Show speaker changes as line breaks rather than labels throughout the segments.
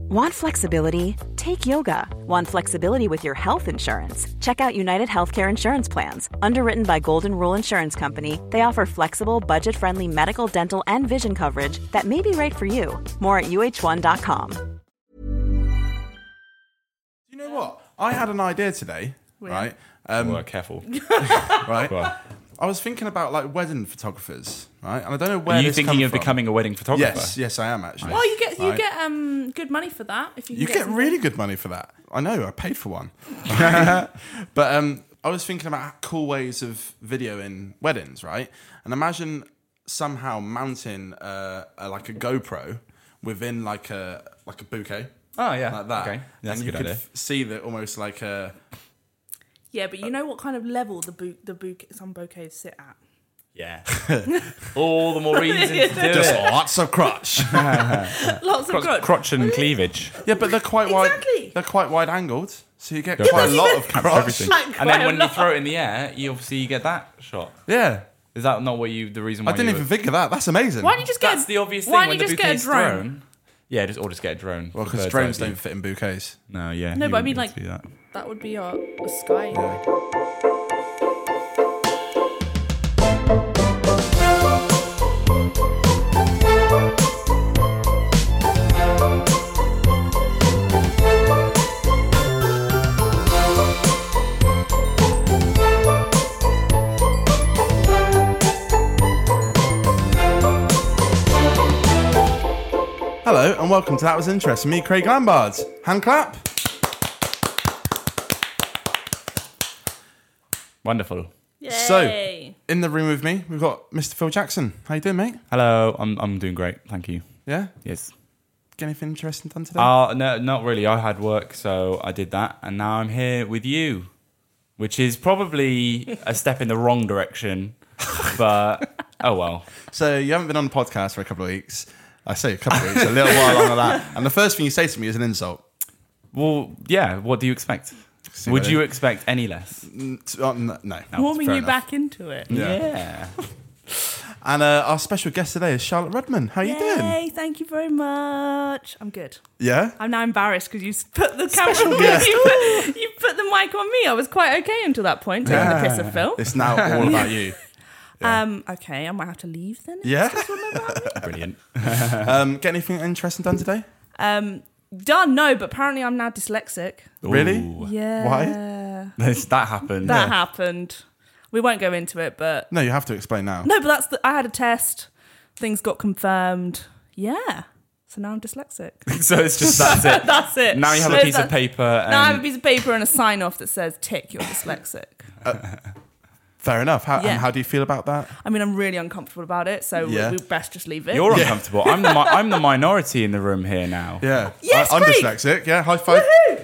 Want flexibility? Take yoga. Want flexibility with your health insurance? Check out United Healthcare Insurance Plans. Underwritten by Golden Rule Insurance Company, they offer flexible, budget-friendly medical, dental, and vision coverage that may be right for you. More at uh1.com.
You know what? I had an idea today, right?
Well, careful.
Right?
Well,
I was thinking about like wedding photographers, right? And I don't know where
are you
this
thinking
come
of
from.
becoming a wedding photographer?
Yes, I am actually.
Well, you get
Right.
good money for that if you can
You get
something.
really good money for that. I know, I paid for one. But I was thinking about cool ways of videoing weddings, right? And imagine somehow mounting like a GoPro within like a bouquet.
Oh, yeah.
Like that.
Okay. That's
and
a
you
good
could
idea.
see that almost like a...
Yeah, but you know what kind of level some bouquets sit at?
Yeah. All the more reason to do
Just
it.
lots of crotch.
Lots of crotch.
Crotch and cleavage.
Yeah, but they're quite wide.
Exactly.
They're quite wide angled, so you get
Yeah,
quite a
but
lot of crotch.
Everything.
Like
And
quite
then
a
when you
lot.
throw it in the air, you obviously get that shot.
Yeah,
Is that not what the reason why
I didn't
you
even think of that. That's amazing.
Why don't you just get
That's the obvious thing
Why don't
when
you
the
just get a
bouquet's
drone?
thrown. Yeah, just get a drone.
Well, because
Bird's
drones
eye view.
don't fit in bouquets.
No, yeah.
No,
you
but I
wouldn't
mean,
be able
like-
to do that.
That would be a sky.
Hello, and welcome to That Was Interesting. Me, Craig Lambard. Hand clap.
Wonderful.
Yay.
So, in the room with me, we've got Mr. Phil Jackson. How you doing, mate?
Hello, I'm doing great. Thank you.
Yeah?
Yes.
Get anything interesting done today?
No, not really. I had work, so I did that, and now I'm here with you, which is probably a step in the wrong direction, but oh well.
So, you haven't been on the podcast for a couple of weeks. I say a couple of weeks, a little while longer than that. And the first thing you say to me is an insult.
Well, yeah. What do you expect?
See
Would
what
you
I-
expect any less?
No.
Warming
fair
you
enough.
back into it.
Yeah.
And our special guest today is Charlotte Rudman. How you doing?
Yay, thank you very much. I'm good.
Yeah?
I'm now embarrassed because you put the camera on me. You put the mic on me. I was quite okay until that point, taking the piss of Phil.
It's now all about you.
Okay, I might have to leave then.
Yeah?
Brilliant.
Get anything interesting done today?
Done, no, but apparently I'm now dyslexic.
Really?
Ooh.
Yeah.
Why?
That happened.
That happened. We won't go into it, but...
No, you have to explain now.
No, but I had a test. Things got confirmed. Yeah. So now I'm dyslexic.
So it's just that's it.
That's it.
Now you have a
So
piece of
that's-
paper. And
Now I have a piece of paper and a sign-off that says, tick, you're dyslexic.
Fair enough. How,
Yeah.
and how do you feel about that?
I mean, I'm really uncomfortable about it, so
Yeah.
we best just leave it.
You're uncomfortable. I'm the minority in the room here now.
Yeah.
Yes,
I'm
Craig!
dyslexic. Yeah, high five.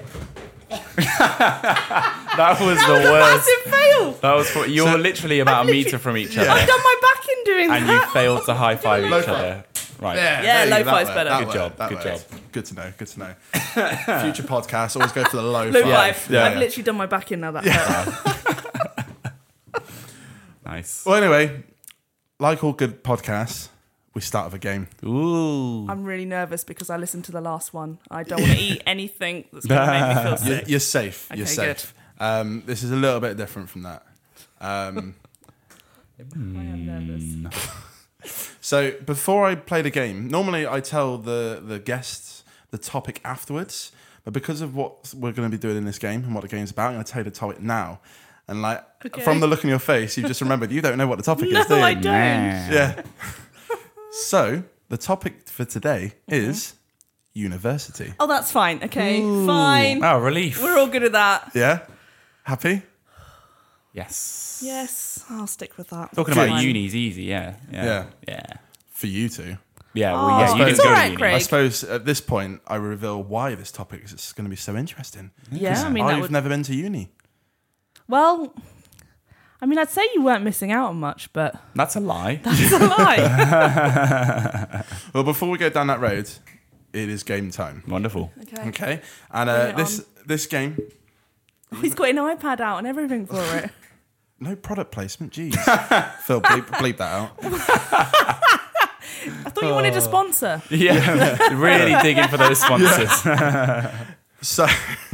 That was
That
the
was a
worst.
massive fail.
That was you're literally about a
I've
meter
literally-
from each
Yeah.
other,
I've done my back in doing
and
that.
you failed to high five
Low
each
five.
other. Right.
Yeah,
there you
low
go, that
five's
worked,
better.
that
Good
worked,
job,
that
good
worked.
job.
Good to know. Good to know. Future podcasts always go for the low
Low
five.
five.
Yeah,
I've
yeah.
literally done my back in now. That hurt.
Nice.
Well, anyway, like all good podcasts, we start with a game.
Ooh.
I'm really nervous because I listened to the last one. I don't want to eat anything that's going to make me feel sick.
You're safe. You're
Okay,
safe. This is a little bit different from that.
I am nervous.
So before I play the game, normally I tell the guests the topic afterwards, but because of what we're going to be doing in this game and what the game's about, I'm going to tell you the topic now. And
Okay.
from the look on your face, you've just remembered you don't know what the topic
No,
is, do you?
I don't.
Man.
Yeah. So the topic for today is university.
Oh, that's fine. Okay, fine.
Oh, relief.
We're all good with that.
Yeah. Happy?
Yes.
Yes, I'll stick with that.
Talking
Good.
about uni's easy. Yeah.
Yeah.
Yeah. Yeah.
For you two.
Yeah. Well,
Oh,
yeah. You
it's
didn't go
alright,
to uni.
Craig.
I suppose at this point I reveal why this topic is going to be so interesting.
Yeah, I mean, that
I've
would...
never been to uni.
Well, I mean, I'd say you weren't missing out on much, but
That's a lie.
that's a lie.
Well, before we go down that road, it is game time.
Wonderful.
Okay.
Okay, and
Bring it
this game,
Oh, he's got an iPad out and everything for it.
no product placement. Jeez, Phil, bleep that out.
I thought you wanted a sponsor.
Yeah, really digging for those sponsors.
So,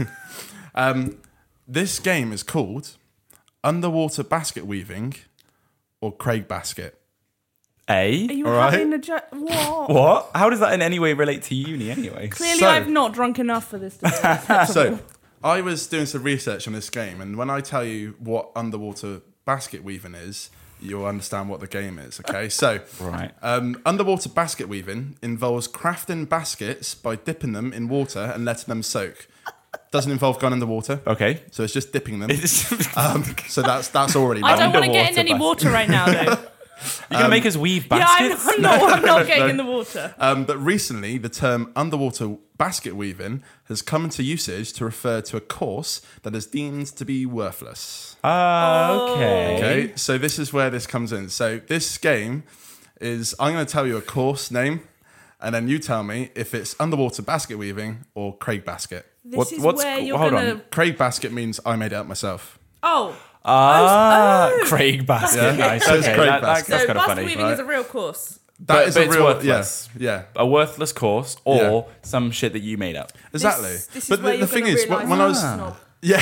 this game is called Underwater Basket Weaving or Craig Basket.
Are you
Alright.
having a what?
What? How does that in any way relate to uni anyway?
Clearly,
So-
I've not drunk enough for this debate.
So, I was doing some research on this game, and when I tell you what underwater basket weaving is, you'll understand what the game is, okay? So,
Right.
Underwater basket weaving involves crafting baskets by dipping them in water and letting them soak. Doesn't involve going in the water.
Okay.
So it's just dipping them. So that's already
I
done.
don't want to get in
Underwater
any
basket.
water right now, though.
You're going to make us weave
Yeah,
baskets?
I'm not getting in the water.
But recently, the term underwater basket weaving has come into usage to refer to a course that is deemed to be worthless.
Okay.
Okay, so this is where this comes in. So this game is, I'm going to tell you a course name, and then you tell me if it's underwater basket weaving or Craig Basket.
This is
what's-
where you're
hold
going
on.
to...
Craig Basket means I made it up myself.
Oh.
Craig Basket.
Yeah.
Nice.
So it's
Okay,
Craig
that's
Basket.
kind
So
of
basket
funny.
weaving is a real course.
That is
but
a
it's
real,
worthless.
Yeah.
A worthless course or some shit that you made up.
Exactly.
This is
but
where
the
you're
thing
gonna
is,
realise
when I
I'm
was
a snob.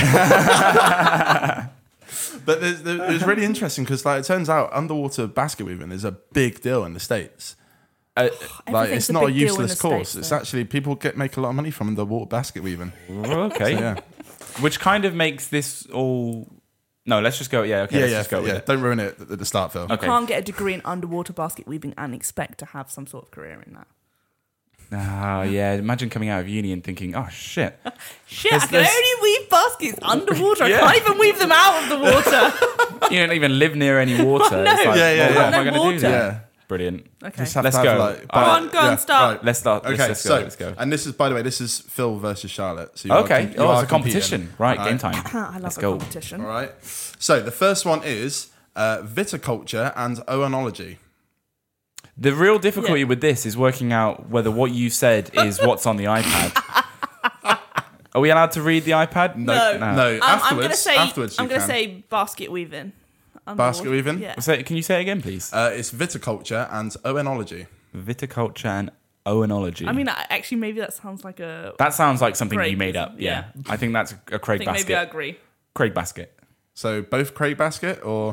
But it was really interesting because, like, it turns out underwater basket weaving is a big deal in the States. Like,
Everything's
it's
a
not a
big deal in
useless
the
course.
States,
It's
though.
actually people make a lot of money from underwater basket weaving.
Okay.
So, yeah,
Which kind of makes this all... No, let's just go. Yeah, okay, let's just go with it.
Don't ruin it at the start, Phil.
Okay.
Can't get a degree in underwater basket weaving and expect to have some sort of career in that.
Yeah. Imagine coming out of uni and thinking, oh, shit.
Shit,
There's-
I can
there's-
only weave baskets underwater.
Yeah.
I can't even weave them out of the water.
You don't even live near any water.
No.
It's like,
Yeah,
well,
yeah,
what
yeah.
am I going to do
Water.
then?
Yeah.
Brilliant.
Okay.
Just have
Let's
to
go.
have, like,
Go
on, go on, start.
right.
Let's start.
Okay,
Let's
so
go. Let's go.
and this is, by the way, this is Phil versus Charlotte. So you
Okay.
are, you
Oh,
are
it's a competition.
competing.
Right,
All
game time.
I love
Let's
a
go.
competition.
All right. So the first one is viticulture and oenology.
The real difficulty
Yeah.
with this is working out whether what you said is what's on the iPad. Are we allowed to read the iPad?
No.
No.
I'm going to say
afterwards
I'm
you
going to
can.
say basket weaving.
Basket weaving?
Yeah.
Can you say it again, please?
It's viticulture and oenology.
Viticulture and oenology.
I mean, actually, maybe that sounds like a.
that sounds like something
Craig,
you made up. Yeah.
yeah.
I think that's a Craig
I think
Basket.
maybe I agree.
Craig Basket.
So both Craig Basket or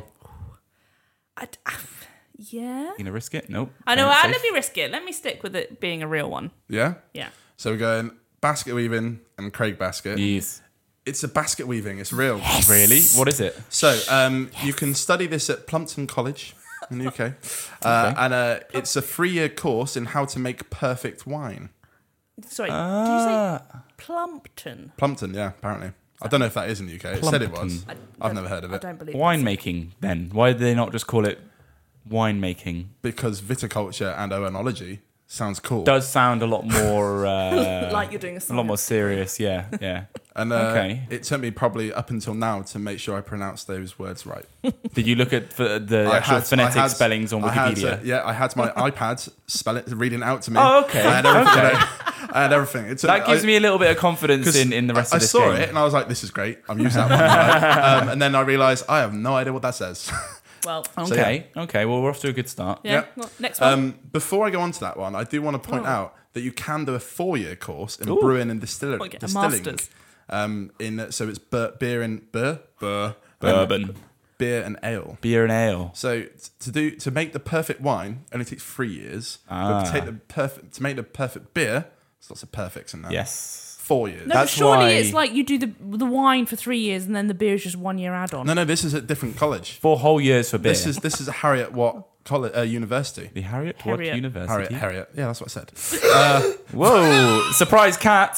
Yeah.
You gonna risk it? Nope.
I know.
Playing it
Let
safe.
me risk it. Let me stick with it being a real one.
yeah?
Yeah.
So we're going basket weaving and Craig Basket.
Yes.
It's a basket weaving. It's real.
Really? What is it?
So you can study this at Plumpton College in the UK, and it's a 3-year course in how to make perfect wine.
Sorry. Did you say Plumpton?
Plumpton, yeah, apparently. I don't know if that is in the UK. It said it was.
Plumpton.
I've never heard of
I
it
don't believe
Winemaking, then. Why did they not just call it winemaking?
because viticulture and oenology sounds cool.
Does sound a lot more
like you're doing a
a
song.
lot more serious. Yeah, yeah.
And
Okay.
it took me probably up until now to make sure I pronounced those words right.
Did you look at the actual phonetic spellings on Wikipedia?
I had my iPad reading it out to me.
Oh, okay.
I had everything.
Okay.
I had everything. It took,
That gives me a little bit of confidence in the rest
I
of this
saw
game.
it and I was like, "This is great. I'm using that one." Right? And then I realised I have no idea what that says.
Well,
Okay, okay. Well, we're off to a good start.
yeah.
Yeah.
Well, next one.
Before I go on to that one, I do want to point out that you can do a 4-year course in
Ooh.
brewing and distilling.
Well, get a master's.
So it's beer and
Bourbon,
beer and ale.
beer and ale.
So to make the perfect wine only takes 3 years. But to make the perfect beer, there's lots of perfects in that.
Yes.
4 years.
No,
that's
but surely
why-
it's like you do the wine for 3 years and then the beer is just 1 year add-on.
No, this is a different college.
4 whole years for beer.
This is a Harriet Watt College University.
the Harriet Watt
Harriet.
University.
Harriet. Yeah, that's what I said.
Whoa! Surprise cat.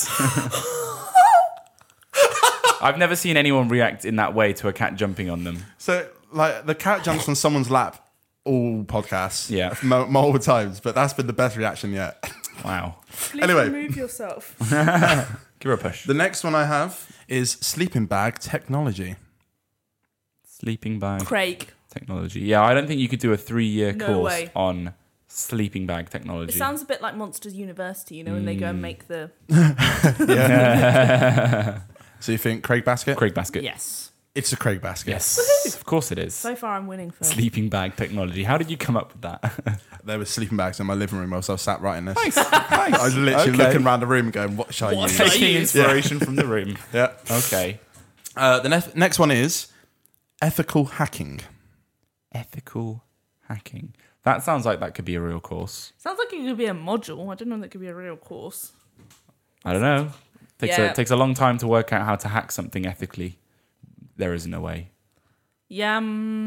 I've never seen anyone react in that way to a cat jumping on them.
So, like, the cat jumps on someone's lap all podcasts.
Yeah.
Multiple times, but that's been the best reaction yet.
Wow.
Please
Anyway.
remove yourself.
Give her a push.
The next one I have is sleeping bag technology.
Sleeping bag
Craig.
technology. Yeah, I don't think you could do a 3-year
No
course
way.
on sleeping bag
It
technology.
sounds a bit like Monsters University, you know, when they go and make the...
So you think Craig Basket?
Craig Basket.
Yes.
It's a Craig basket.
Yes, of course it is.
So far, I'm winning for.
Sleeping bag technology. How did you come up with that?
There were sleeping bags in my living room whilst I was sat writing this.
Nice.
I was literally
Okay.
looking around the room going, what shall I
What
use?
shall I
Taking
use?
inspiration from the room.
Yeah.
Okay.
The next one is ethical hacking.
Ethical hacking. That sounds like that could be a real course.
Sounds like it could be a module. I don't know if that could be a real course.
I don't know.
Yeah.
Takes a long time to work out how to hack something ethically. There isn't a way.
Yeah.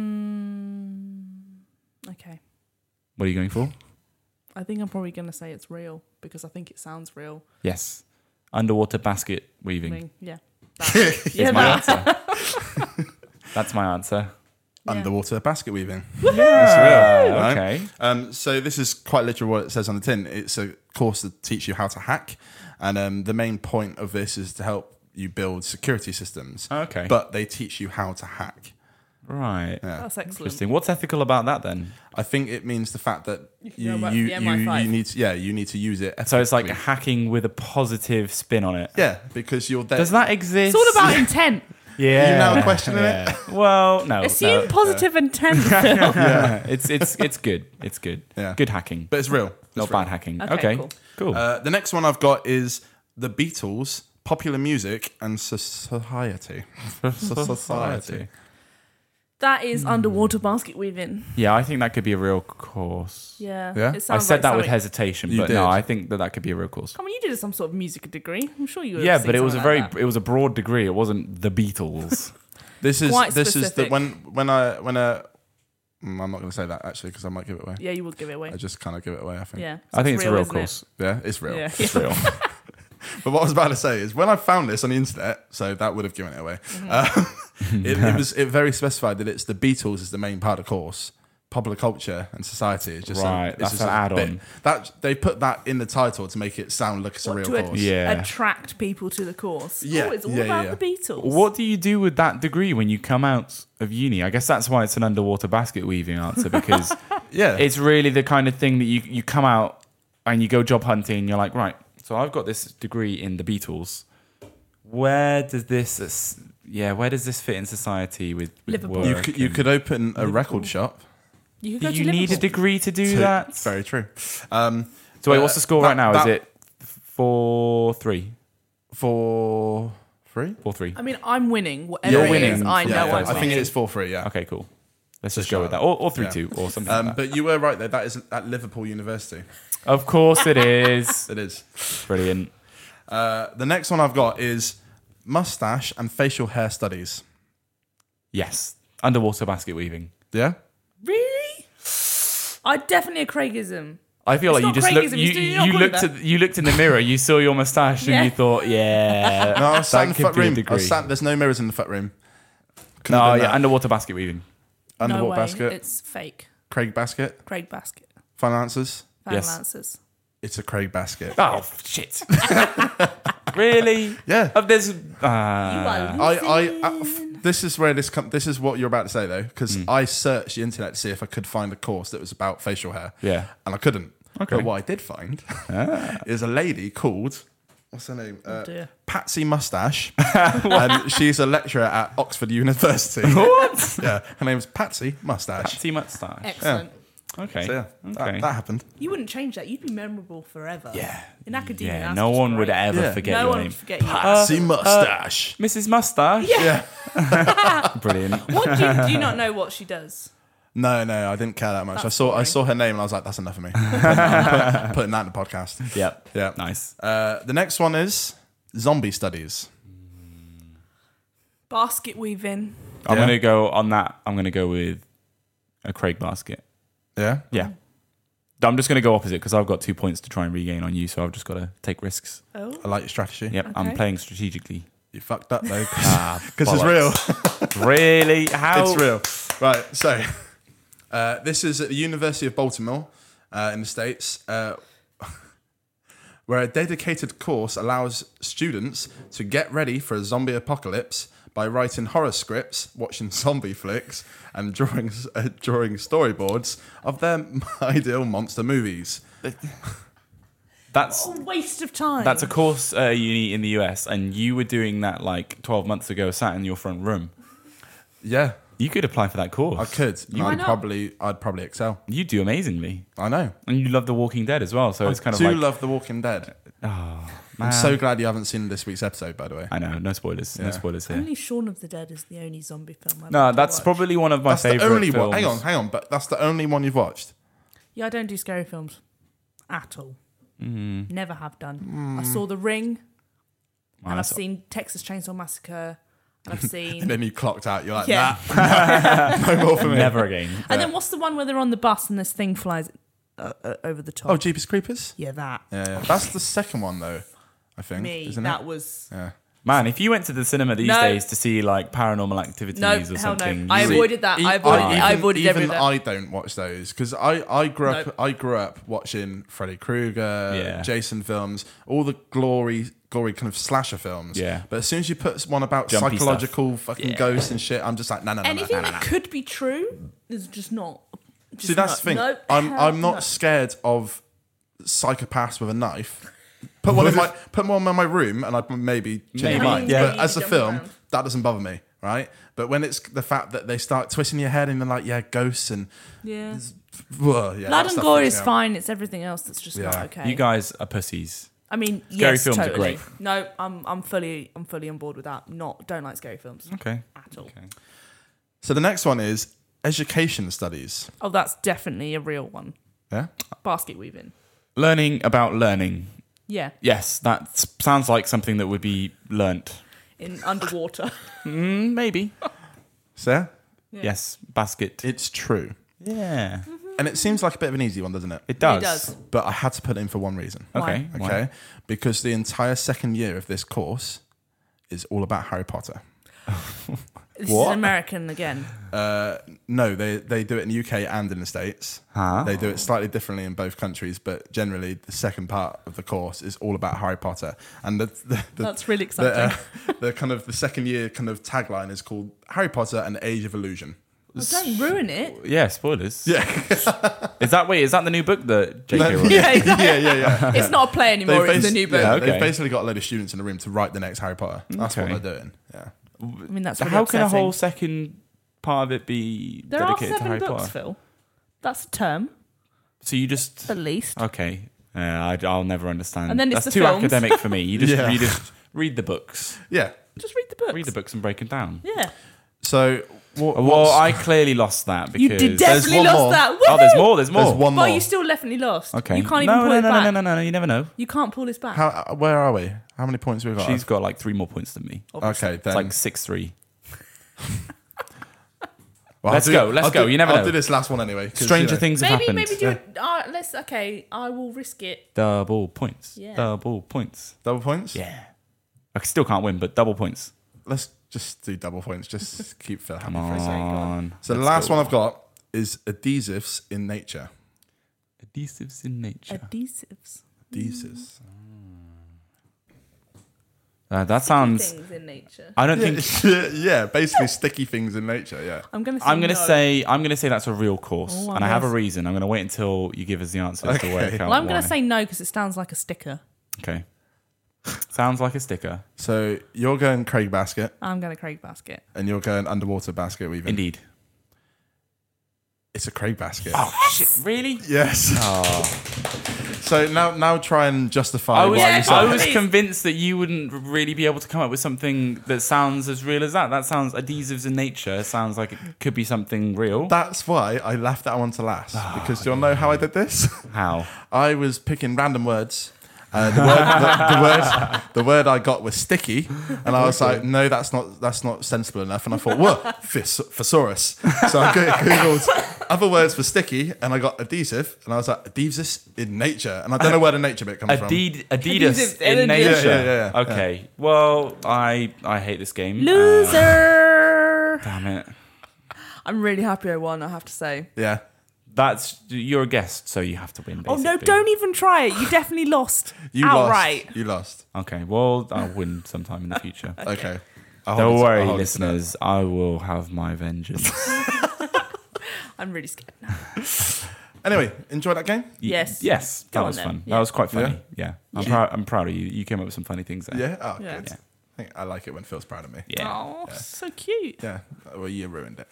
Okay.
What are you going for?
I think I'm probably going to say it's real because I think it sounds real.
Yes. Underwater basket
I
weaving.
mean, yeah. That.
Is my answer. That's my answer.
Underwater basket weaving.
Yeah. Okay.
So this is quite literally what it says on the tin. It's a course to teach you how to hack. And the main point of this is to help you build security systems.
Okay.
But they teach you how to hack.
Right.
Yeah.
That's excellent.
Interesting. What's ethical about that then?
I think it means the fact that
know about the MI5.
you need to use it.
So it's like
ethically.
hacking with a positive spin on it.
Yeah, because you're there.
Does that exist?
It's all about intent.
Yeah.
You now questioning
Yeah. Well, no.
Assume
no.
positive intent, Phil.
Yeah. It's good. It's good.
Yeah.
Good hacking.
But it's real.
Not
It's real.
bad hacking.
Okay,
Okay.
cool.
Cool.
The next one I've got is the Beatles, popular music, and society. Society.
That is underwater basket weaving.
Yeah, I think that could be a real course.
Yeah.
Yeah?
It
I
sounds
said
like
that with
something-
hesitation,
You
but
did.
no, I think that could be a real course.
Come on, you did some sort of music degree. I'm sure you would.
Yeah,
have
but it
seen
was a
something
very
like that.
it was a broad degree. It wasn't the Beatles.
This is
Quite
this is the
specific.
when I'm not going to say that actually because I might give it away.
Yeah, you would give it away.
I just kind of give it away. I think.
Yeah.
I think it's a real
isn't it?
course.
Yeah, it's real.
Yeah.
It's real.
But what I was about to say is when I found this on the internet, so that would have given it away. It very specified that it's the Beatles is the main part of the course. Popular culture and society is just
Right,
it's
that's
just
an
a
add-on.
bit. That they put that in the title to make it sound like it's a
What,
real
to
course.
Yeah.
attract people to the course.
Yeah,
Oh, it's all
yeah,
about
yeah.
the Beatles.
What do you do with that degree when you come out of uni? I guess that's why it's an underwater basket weaving answer because
Yeah,
it's really the kind of thing that you come out and you go job hunting and you're like, right, so I've got this degree in the Beatles. Where does this fit in society with
Liverpool.
work?
you could open a record shop.
You could go
Do
to
you need a
Liverpool.
degree to do that?
Very true.
So wait, what's the score right now? Is it 4-3?
for free?
4-3.
I mean, I'm winning. Whatever
You're
it
winning.
is, I
Yeah,
know
yeah,
I'm
I think
winning.
it is 4-3. Yeah.
Okay, cool. Let's just go with that. Or 3-2 or something like that.
But you were right there. That is at Liverpool University.
Of course it is.
It is.
Brilliant.
The next one I've got is mustache and facial hair studies.
Yes. Underwater basket weaving.
Yeah.
Really? I definitely a Craigism.
I feel
It's
like you
not
just
Craigism,
looked.
it's
You,
not
you
called
looked
that.
at you looked in the mirror. You saw your mustache
Yeah.
and you thought, yeah,
No, I was sat in
that
the
could
foot
be a
room. I
degree.
was sat, there's no mirrors in the foot room. Couldn't
No,
have been
yeah,
that.
underwater basket weaving.
Underwater
No way.
basket.
It's fake.
Craig basket.
Craig basket.
Final answers.
Yes.
Answers.
It's a Craig basket.
Oh shit! Really?
Yeah.
There's.
This is where this is what you're about to say though, because
Hmm.
I searched the internet to see if I could find a course that was about facial hair.
Yeah.
And I couldn't.
Okay.
But what I did find is a lady called, what's her name?
dear.
Patsy Mustache. And she's a lecturer at Oxford University. What? Yeah. Her name's Patsy Mustache.
Patsy mustache.
Excellent.
Okay.
So yeah,
Okay.
that happened.
You wouldn't change that. You'd be memorable forever.
Yeah.
In academia.
Yeah.
that's
No
just
one would
great.
ever
Yeah.
forget
No
your
one
name.
would forget you.
Patsy Mustache.
Mrs. Mustache.
Yeah.
Brilliant.
What do you not know what she does?
No, I didn't care that much.
That's
I saw her name and I was like, that's enough for me. I'm putting that in the podcast.
Yep.
Yeah.
Nice.
The next one is zombie studies.
Basket weaving.
I'm
Yeah.
gonna go on that. I'm gonna go with a Craig basket.
Yeah.
Yeah. I'm just gonna go opposite because I've got 2 points to try and regain on you, so I've just got to take risks.
Oh.
I like your strategy.
Yep. I'm
Okay.
playing strategically.
You fucked up though.
Ah,
Because it's real.
Really? How?
It's real. Right. So this is at the University of Baltimore in the States, where a dedicated course allows students to get ready for a zombie apocalypse by writing horror scripts, watching zombie flicks, and drawing storyboards of their ideal monster movies.
That's
What a waste of time.
that's a course at a uni in the US, and you were doing that like 12 months ago, sat in your front room.
Yeah,
You could apply for that course.
I could.
Why not?
I'd probably excel.
You do amazingly.
I know.
And you love The Walking Dead as well, so it's kind of
I
like...
do love The Walking Dead.
Man.
I'm so glad you haven't seen this week's episode, by the way.
I know, no spoilers. No
Yeah.
spoilers here.
Only Shaun of the Dead is the only zombie film I've
No,
ever
that's
watched.
probably one of my
That's the
favourite
only
films.
one. Hang on, but that's the only one you've watched.
Yeah, I don't do scary films at all.
Mm.
Never have done. I saw The Ring,
Wow,
and I've
that's-
seen Texas Chainsaw Massacre, and I've seen.
And then you clocked out. You're like,
Yeah.
nah, no more for me.
Never again.
And then what's the one where they're on the bus and this thing flies over the top?
Oh, Jeepers Creepers?
Yeah, that.
Yeah. That's the second one, though, I think.
Me,
isn't
that
it?
was.
Yeah.
Man, if you went to the cinema these
No.
days to see like Paranormal Activities
No,
or
hell
something,
no. I
you-
avoided that. I avoided every
even
of that.
I don't watch those because I grew up.
Nope.
I grew up watching Freddy Krueger,
Yeah.
Jason films, all the gory kind of slasher films.
Yeah.
But as soon as you put one about
Jumpy
psychological fucking ghosts and shit, I'm just like, no.
Anything that could be true is just not. Just
See, that's
not.
the thing.
Nope,
I'm
hell
not
no.
scared of psychopaths with a knife. Put one in my room, and I'd maybe change
Maybe,
my mind.
yeah.
But as a
Jump
film,
around.
that doesn't bother me, right? But when it's the fact that they start twisting your head and they're like, yeah, ghosts and
Yeah.
whoa, yeah,
Blood
that
and
stuff
gore
freaks
is
me out.
fine. It's everything else that's just not
Yeah.
okay.
You guys are pussies.
I mean,
Scary
yes,
films are
totally.
great.
No, I'm fully on board with that. Don't like scary films
Okay.
at all.
Okay.
So the next one is education studies.
Oh, that's definitely a real one.
Yeah,
Basket weaving.
Learning about learning.
Yeah,
Yes, that sounds like something that would be learnt.
in underwater.
Maybe.
Sarah,
Yeah.
Yes, basket.
it's true,
Yeah,
and it seems like a bit of an easy one, doesn't it?
it does.
It does.
But I had to put it in for one reason.
Okay.
Why?
Okay, because the entire second year of this course is all about Harry Potter.
This
What?
is American again.
No, they do it in the UK and in the States.
Huh?
They do it slightly differently in both countries, but generally the second part of the course is all about Harry Potter. And the
That's really exciting.
the kind of the second year kind of tagline is called Harry Potter and the Age of Illusion.
Well, don't ruin it.
Yeah, spoilers.
Yeah,
Is that the new book that JK wrote?
Yeah, exactly.
yeah.
It's not a play anymore. It's the new book.
yeah.
They've
Okay.
basically got a load of students in the room to write the next Harry Potter. That's
Okay.
what they're doing. Yeah.
I mean, that's
So
really
how can a
upsetting.
whole second part of it be
There are
dedicated to
7
Harry
books,
Potter?
Phil. That's a term,
So you just
at least.
okay. I'll never understand.
And then it's
That's
the
too
films.
academic for me. You just
Yeah.
read the books.
Yeah.
Just read the books.
Read the books and break them down.
Yeah.
So
Well, I clearly lost that because
You did definitely
one
lost
more.
that.
Oh, there's
Woohoo!
more. There's more.
there's one more.
But you still definitely lost.
Okay.
You can't even pull it back.
No. You never know.
You can't pull this back.
Where are we? How many points have we got?
She's got like 3 more points than me.
Okay, then.
It's like 6-3.
Well,
Let's go. You never
I'll
know.
do this last one anyway. 'cause,
Stranger
you know,
things have happened.
Maybe do it. Let's. Okay, I will risk it.
Double points.
Yeah.
Double points.
Double points?
Yeah. I still can't win, but double points.
Let's just do double points. Just keep Phil happy
Come
for a second.
on.
So the last one I've got is adhesives in nature.
Adhesives in nature.
Adhesives.
Adhesives.
That sounds.
Things in nature.
I don't think.
Yeah, basically sticky things in nature. Yeah.
I'm gonna. Say
I'm gonna
no.
say. I'm gonna say that's a real course,
Oh,
and I have a
yes.
reason. I'm gonna wait until you give us the answers to work
Okay.
out.
Well, I'm gonna
why.
say no because it sounds like a sticker.
Okay. Sounds like a sticker.
So you're going Craig basket,
I'm gonna Craig basket.
and you're going underwater basket weaving.
Indeed.
It's a Craig basket.
Oh shit! Really?
Yes.
Oh.
So now try and justify
I was,
why you
Yeah,
said
I
it.
was
Please.
convinced that you wouldn't really be able to come up with something that sounds as real as that. That sounds adhesives in nature. Sounds like it could be something real.
That's why I left that one to last.
Ah,
Because do you know how I did this?
How?
I was picking random words. The word I got was sticky, and I was like, no, that's not sensible enough. And I thought, whoa, thesaurus. So I googled other words for sticky, and I got adhesive, and I was like, adhesives in nature, and I don't know where the nature bit comes from.
Adidas
Adhesives
in
in
nature.
nature.
Yeah.
Okay. Well, I hate this game.
Loser.
Damn it.
I'm really happy I won. I have to say.
Yeah.
You're a guest, so you have to win.
Oh no!
basically.
Don't even try it. You definitely lost.
You
outright.
lost. You lost.
Okay. Well, I'll win sometime in the future.
Okay.
Don't worry,
I'll hold it to that.
listeners. I will have my vengeance.
I'm really scared now.
Anyway, enjoy that game?
Yes.
Yes. That
Go on
was
then.
fun.
Yeah.
That was quite funny. Yeah. I'm proud of you. You came up with some funny things there.
Yeah. Oh,
Yeah.
good. think I like it when Phil's proud of me.
Yeah.
Oh, so cute.
Yeah. Well, you ruined it.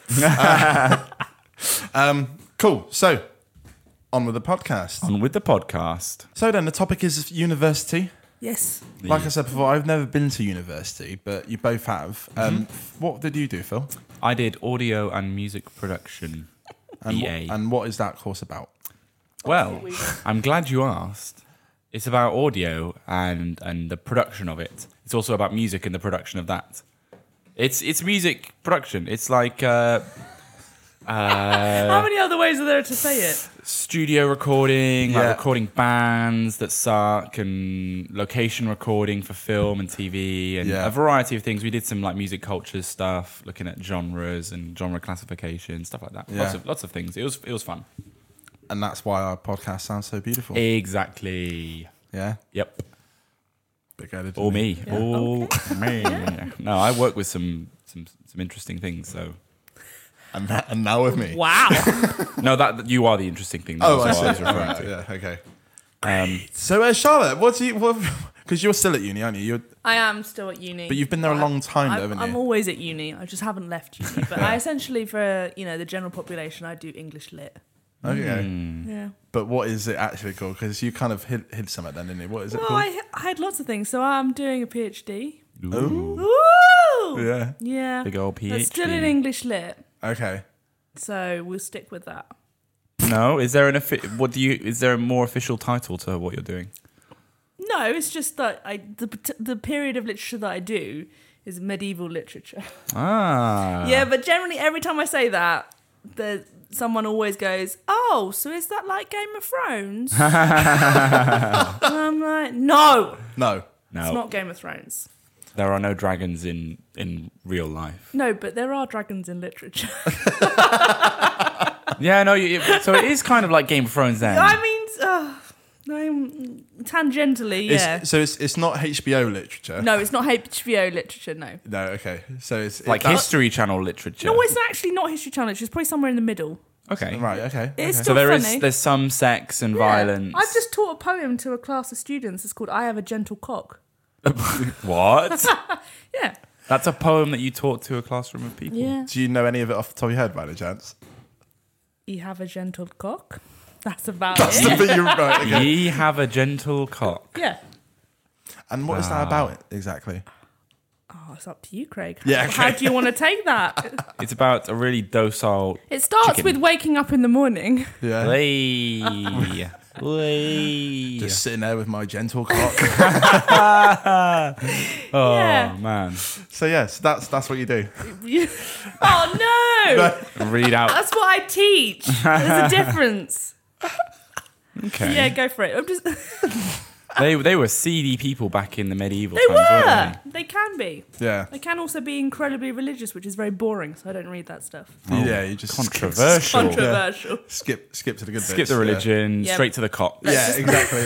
Cool. So, on with the podcast.
On with the podcast.
So then, the topic is university.
Yes.
Like I said before, I've never been to university, but you both have. What did you do, Phil?
I did audio and music production.
And,
BA.
and what is that course about?
Well, I'm glad you asked. It's about audio and the production of it. It's also about music and the production of that. It's music production. It's like
How many other ways are there to say it?
studio recording,
Yeah.
like recording bands that suck, and location recording for film and TV, and
Yeah.
a variety of things. We did some like music culture stuff, looking at genres and genre classification, stuff like that.
Yeah.
Lots of things. It was fun.
And that's why our podcast sounds so beautiful.
Exactly.
Yeah.
Yep.
Big edit.
All me.
Yeah,
All me. No, I work with some interesting things. So
And now with me.
Wow.
no, that you are the interesting thing.
Oh, I
That's what
see.
I was referring to.
Yeah, okay. So, Charlotte, because you're still at uni, aren't you?
I am still at uni.
But you've been there a long time, though, haven't you?
I'm always at uni. I just haven't left uni. But I essentially, for the general population, I do English lit.
Okay.
Yeah.
But what is it actually called? Because you kind of hid something then, didn't you? What is it
Well,
called?
I had lots of things. So I'm doing a PhD.
Ooh.
Ooh!
Yeah.
Yeah.
Big old
But still
PhD.
in English lit.
Okay.
So we'll stick with that.
No, is there is there a more official title to what you're doing?
No, it's just that the period of literature that I do is medieval literature.
Ah.
Yeah, but generally every time I say that, someone always goes, "Oh, so is that like Game of Thrones?" And I'm like, "No,
No.
No,
it's not Game of Thrones."
there are no dragons in real life.
No, but there are dragons in literature.
Yeah, no. So it is kind of like Game of Thrones then.
I mean, tangentially, yeah.
It's not HBO literature.
No, it's not HBO literature. No,
No, okay. So it's
like
that's-
History Channel literature.
no, it's actually not History Channel. It's probably somewhere in the middle.
Okay.
Right, okay.
It's
So
still funny.
there's some sex and
Yeah.
violence.
I've just taught a poem to a class of students. It's called "I Have a Gentle Cock."
What?
Yeah,
That's a poem that you taught to a classroom of people.
yeah.
Do you know any of it off the top of your head by any chance?
You have a gentle cock. That's about
That's
it.
the bit you're right. Okay.
Ye have a gentle cock.
Yeah.
And what is that about it exactly?
Oh, it's up to you, Craig.
Yeah,
How
okay.
do you want to take that?
It's about a really docile.
It starts
Chicken.
with waking up in the morning.
Yeah.
Lay. Lay.
Just sitting there with my gentle cock.
Oh
Yeah.
man.
So yes, that's what you do.
Oh no!
Read out.
That's what I teach. There's a difference.
Okay.
Yeah, go for it. I'm just,
They were seedy people back in the medieval
they
times,
were.
weren't
They can be.
Yeah.
They can also be incredibly religious, which is very boring. So I don't read that stuff.
Yeah, you just
Controversial.
Controversial.
Skip to the good
Skip
bits.
the religion,
Yeah.
straight to the cock.
Yeah, exactly.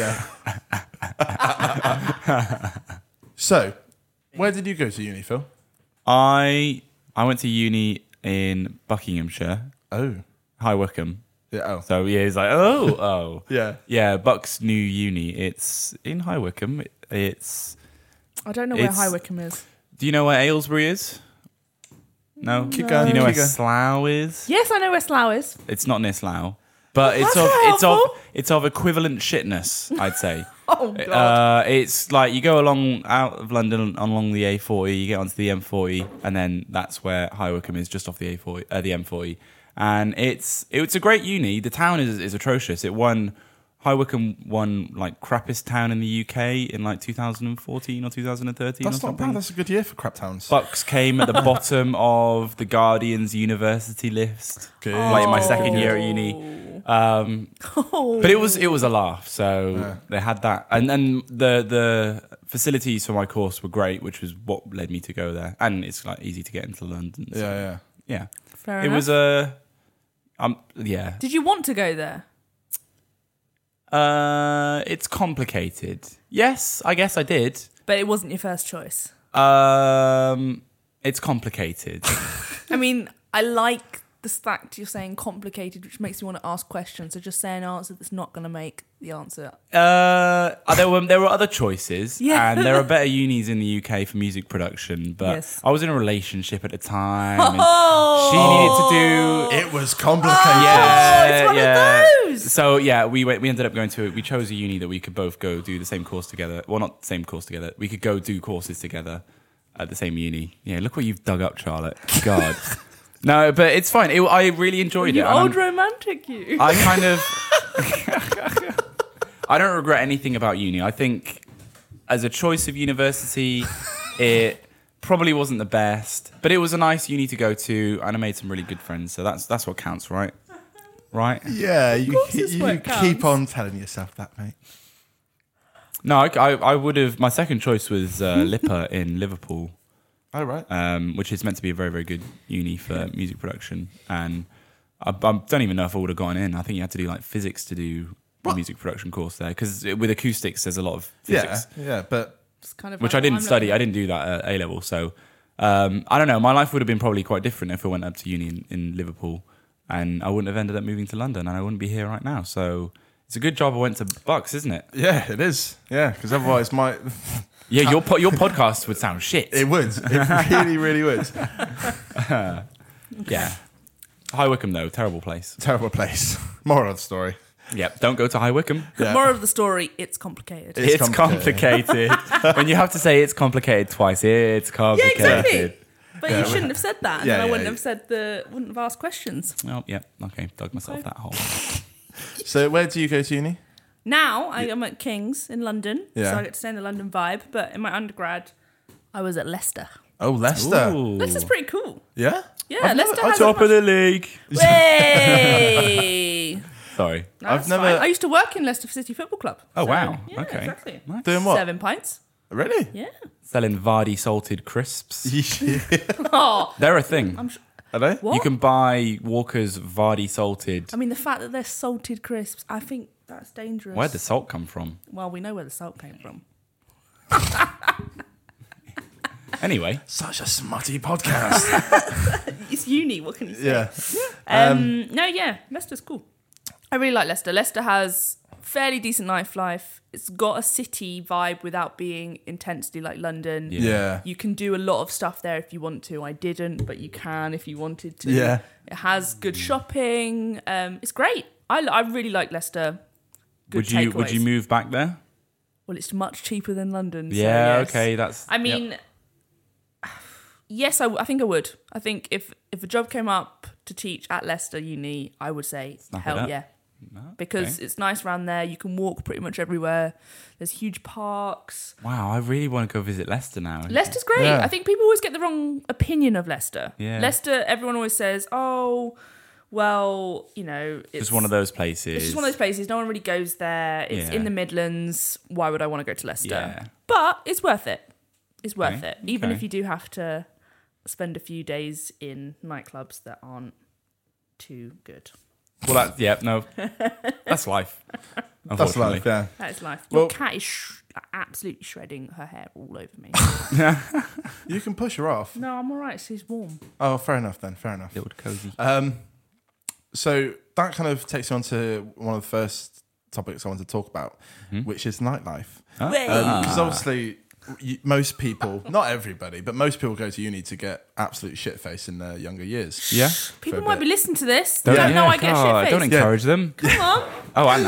Yeah. So, where did you go to uni, Phil?
I went to uni in Buckinghamshire,
Oh.
High Wycombe.
Yeah. Oh.
So yeah, he's like, oh.
Yeah.
Yeah, Buck's new uni. It's in High Wycombe. It's.
I don't know where
It's-
High Wycombe is.
Do you know where Aylesbury is? No.
Keep going,
Do you know where
keep going.
Slough is?
Yes, I know where Slough is.
It's not near Slough, but
That's not helpful.
it's of equivalent shitness, I'd say.
Oh God.
It's like you go out of London along the A40, you get onto the M40, and then that's where High Wycombe is, just off the A40, the M40. And it's a great uni. The town is atrocious. High Wycombe won like crappiest town in the UK in like 2014 or 2013
That's
or
not
something.
bad. That's a good year for crap towns.
Bucks came at the bottom of the Guardian's university list,
Good.
like in my second year at uni. But it was a laugh. So they had that, and then the facilities for my course were great, which was what led me to go there. And it's like easy to get into London. So,
Yeah.
yeah.
Fair
It
enough.
was a yeah.
Did you want to go there?
It's complicated. Yes, I guess I did.
But it wasn't your first choice.
It's complicated.
I mean, I like the fact you're saying complicated, which makes me want to ask questions. So just say an answer that's not going to make the answer.
There were other choices,
Yeah.
and there are better unis in the UK for music production. But
Yes.
I was in a relationship at the time, and she needed to do.
It was complicated.
it's one of those.
So yeah, we ended up going to. We chose a uni that we could both go do the same course together. Well, not the same course together. We could go do courses together at the same uni. Yeah, look what you've dug up, Charlotte. God. No, but it's fine. I really enjoyed
You
it. and
old romantic, you.
I kind of. I don't regret anything about uni. I think as a choice of university, it probably wasn't the best, but it was a nice uni to go to, and I made some really good friends. So that's what counts, right? Right?
Yeah,
course it's what
you
counts.
keep on telling yourself that, mate.
No, I would have. My second choice was LIPA in Liverpool.
Oh, right.
Which is meant to be a very, very good uni for music production. And I don't even know if I would have gotten in. I think you had to do like physics to do a music production course there. Because with acoustics, there's a lot of physics,
Yeah, but
It's kind of
which
like
I didn't
what I'm
study.
looking
I didn't do that at A-level. So I don't know. My life would have been probably quite different if I went up to uni in Liverpool. And I wouldn't have ended up moving to London. And I wouldn't be here right now. So it's a good job I went to Bucks, isn't it?
yeah, it is. Yeah, because otherwise
Yeah, your podcast would sound shit.
it would. It really, really would.
Yeah. High Wycombe, though, terrible place.
Terrible place. Moral of the story.
Yep, don't go to High Wycombe.
Yeah.
Moral of the story, it's complicated.
It's complicated. When you have to say it's complicated twice, it's
Yeah,
complicated.
exactly. But you shouldn't have said that, and
Yeah,
then I
yeah,
wouldn't have asked questions.
Oh, yeah. Okay, dug myself
Okay.
that hole.
So where do you go to uni?
Now I'm at King's in London,
Yeah.
so I get to stay in the London vibe. But in my undergrad, I was at Leicester.
Oh, Leicester.
Ooh.
Leicester's pretty cool.
Yeah?
Yeah,
I've never-
Leicester has
Top of the league.
Way.
Sorry.
That's
never-
fine. I used to work in Leicester City Football Club.
Oh, wow.
Yeah,
Okay.
exactly.
Nice.
Doing what?
7 pints.
Really?
Yeah.
Selling Vardy salted crisps.
Oh,
They're a thing.
Are they?
what?
You can buy Walker's Vardy salted.
I mean, the fact that they're salted crisps, I think that's dangerous.
Where'd the salt come from?
Well, we know where the salt came from.
Anyway.
Such a smutty podcast.
It's uni. What can you say?
yeah.
No, yeah, Leicester's cool. I really like Leicester. Leicester has fairly decent nightlife. It's got a city vibe without being intensely like London.
Yeah.
You can do a lot of stuff there if you want to. I didn't, but you can if you wanted to.
Yeah.
It has good shopping. It's great. I really like Leicester. Good
Would you
takeaways.
move back there?
Well, it's much cheaper than London. so
Yeah,
yes.
okay. That's.
I mean, yes, I think I would. I think if a job came up to teach at Leicester Uni, I would say
Snap it
hell
up.
yeah.
No,
Because
okay.
it's nice around there. You can walk pretty much everywhere. There's huge parks.
Wow, I really want to go visit Leicester now.
Leicester's great.
Yeah.
I think people always get the wrong opinion of Leicester.
Yeah.
Leicester, everyone always says, oh, well, you know, it's
Just one of those places.
It's just one of those places. No one really goes there. It's
Yeah.
in the Midlands. Why would I want to go to Leicester?
Yeah.
But it's worth it. It's worth
Okay,
it. Even
okay.
if you do have to spend a few days in nightclubs that aren't too good.
Well, that's life.
That's
Unfortunately.
life, yeah.
That is life.
Well-
Your cat is absolutely shredding her hair all over me.
You can push her off.
No, I'm all right. She's warm.
Oh, fair enough then. Fair enough.
Little cozy.
So that kind of takes you on to one of the first topics I wanted to talk about, which is nightlife. Because obviously, most people, not everybody, but most people go to uni to get absolute shit-faced in their younger years.
Yeah.
People
a
might
bit.
be listening to this. They don't know I get
God,
shit
don't
faced.
encourage them.
Come on.
Oh, and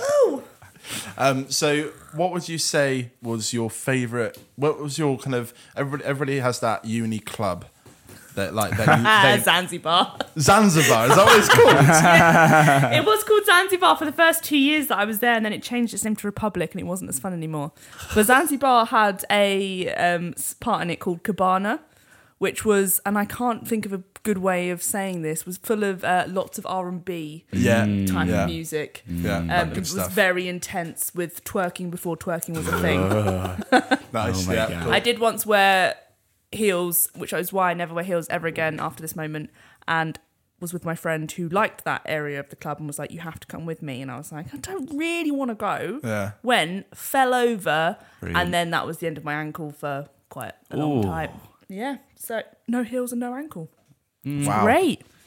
that.
So what would you say was your favourite, what was your kind of, everybody has that uni club that like, they
Zanzibar.
Zanzibar, is that what it's called?
It was called Zanzibar for the first 2 years that I was there, and then it changed its name to Republic, and it wasn't as fun anymore. But Zanzibar had a part in it called Cabana, which was, and I can't think of a good way of saying this, was full of lots of R&B
Yeah.
type
Yeah.
of music.
Yeah, that
It
good
was
stuff.
very intense with twerking before twerking was a thing.
Nice,
Oh my
yeah.
God.
Cool.
I did once wear heels, which is why I never wear heels ever again after this moment, and was with my friend who liked that area of the club and was like, you have to come with me. And I was like, I don't really want to go.
Yeah.
Went, fell over,
Brilliant.
and then that was the end of my ankle for quite a long
Ooh.
time. Yeah, so no heels and no ankle.
Wow.
Great.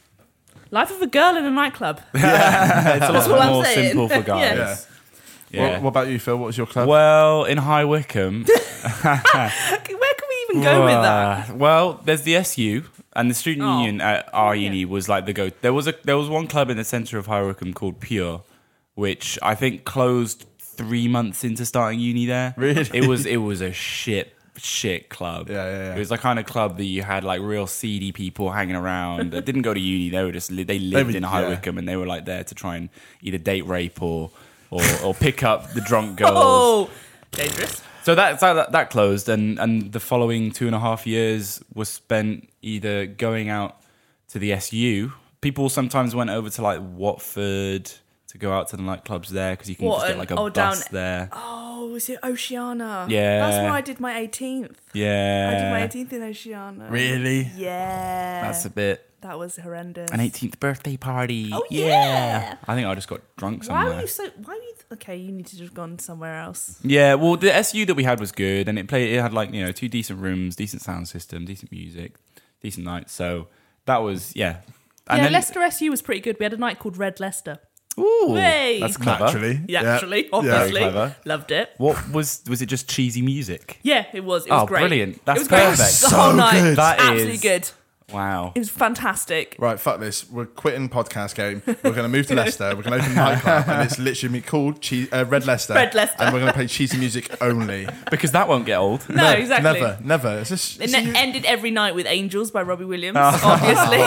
Life of a girl in a nightclub.
It's a lot
all I'm
more
saying.
simple for guys.
Yeah.
Yeah.
What about you, Phil? What was your club?
Well, in High Wycombe,
Where can we even go with that?
Well, there's the SU and the student
Oh.
union at our uni was like the go. There was one club in the centre of High Wycombe called Pure, which I think closed 3 months into starting uni there.
Really?
It was a shit club.
Yeah.
It was the kind of club that you had like real seedy people hanging around that didn't go to uni. They were just they lived in High Wycombe and they were like there to try and either date rape or pick up the drunk girls.
Oh, dangerous.
So that closed, and the following 2.5 years was spent either going out to the SU. People sometimes went over to like Watford to go out to the nightclubs there because you can just get like a bus there.
Oh, is it Oceana?
Yeah.
That's where I did my 18th.
Yeah,
I did my 18th in Oceana.
Really?
Yeah.
that's a bit.
That was horrendous.
An 18th birthday party.
Oh, yeah.
I think I just got drunk
Why
somewhere.
were you so? Why were you? Okay, you need to just gone somewhere else.
Yeah, well, the SU that we had was good, and it had like 2 decent rooms, decent sound system, decent music, decent nights. So that was And then,
Leicester SU was pretty good. We had a night called Red Leicester.
Ooh,
Hey.
that's clever.
Naturally.
Yeah,
Yeah.
actually,
Yeah.
obviously,
Very clever.
loved it.
What was it? Just cheesy music?
Yeah, it was. It was
Oh,
great.
brilliant. That's
it was great.
perfect.
The
So
whole night.
good.
That
Absolutely
is-
good.
Wow.
It was fantastic.
Right, fuck this. We're quitting podcast game. We're going to move to Leicester. We're going to open a nightclub, and it's literally called Red Leicester.
Red Leicester.
And we're going to play cheesy music only.
Because that won't get old.
No, exactly.
Never. It's just,
It ended every night with Angels by Robbie Williams,
Oh.
obviously.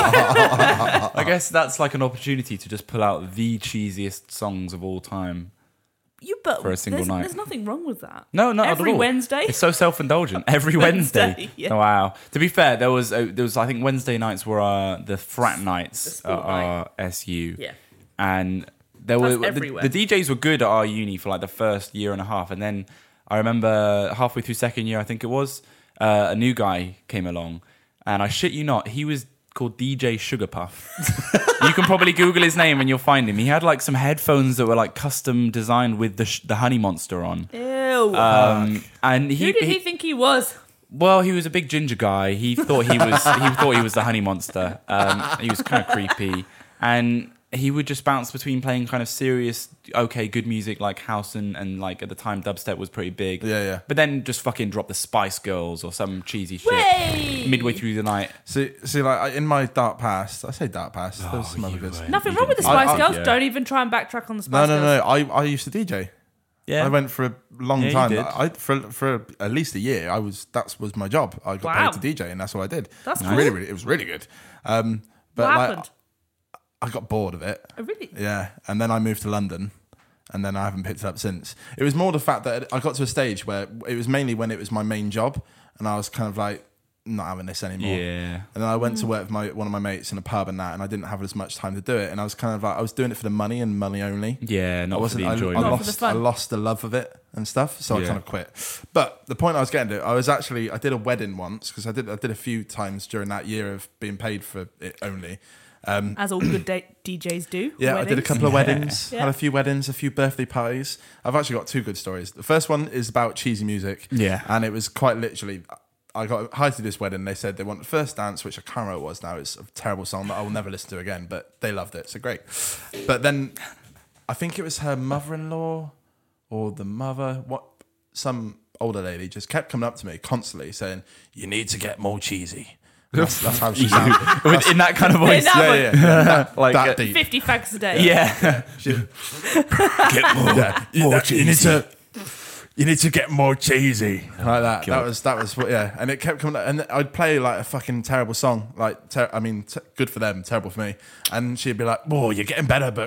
I guess that's like an opportunity to just pull out the cheesiest songs of all time. For a single night.
There's nothing wrong with that.
No, not
Every
at all.
Wednesday.
It's so self-indulgent. Every Wednesday.
Yeah.
Wow. To be fair, there was I think Wednesday nights were the frat nights
The
at
sport
our SU.
Yeah.
And there
That's
were
everywhere.
the DJs were good at our uni for like the first year and a half, and then I remember halfway through second year, I think it was, a new guy came along, and I shit you not, he was called DJ Sugarpuff. You can probably Google his name and you'll find him. He had like some headphones that were like custom designed with the Honey Monster on.
Ew.
And
Who did he think he was?
well, he was a big ginger guy. He thought he was the Honey Monster. He was kind of creepy, and he would just bounce between playing kind of serious, okay, good music like house and like at the time dubstep was pretty big.
Yeah.
But then just fucking drop the Spice Girls or some cheesy shit
Way!
midway through the night.
See, like in my dark past, I say dark past. There's some other good.
Nothing wrong with the Spice Girls.
yeah.
Don't even try and backtrack on the Spice Girls.
No. I used to DJ.
Yeah,
I went for a long
Yeah, you
time.
did.
For at least a year. That was my job. I got
Wow.
paid to DJ, and that's what I did.
That's
it was
cool.
really, it was really good. But
What
like,
happened?
I got bored of it.
Oh, really?
Yeah, and then I moved to London, and then I haven't picked it up since. It was more the fact that I got to a stage where it was mainly when it was my main job, and I was kind of like, not having this anymore.
Yeah.
And then I went to work with one of my mates in a pub and that, and I didn't have as much time to do it. And I was kind of like, I was doing it for the money and money only.
Yeah, not
I
for
wasn't.
the
I
enjoyment.
Not for the fun.
lost the love of it and stuff, so I
Yeah.
kind of quit. But the point I was getting to, I did a wedding once because I did a few times during that year of being paid for it only.
As all good DJs do.
Yeah, I did a
Weddings.
couple of weddings,
Yeah.
had a few weddings, a few birthday parties. I've actually got two good stories. The first one is about cheesy music.
Yeah.
And it was quite literally, I got hired to this wedding. They said they want the first dance, which I can't remember what it was now. It's a terrible song that I will never listen to again, but they loved it. So great. But then I think it was her mother-in-law or the mother, some older lady just kept coming up to me constantly saying, "You need to get more cheesy." That's how she sounded.
In that kind of voice.
that one.
Yeah.
Like,
that deep.
50 fags a day.
yeah.
Get more, more cheesy. You need to get more cheesy. Like that. That was what, yeah. And it kept coming, and I'd play like a fucking terrible song. Like, good for them, terrible for me. And she'd be like, "Oh, you're getting better, but."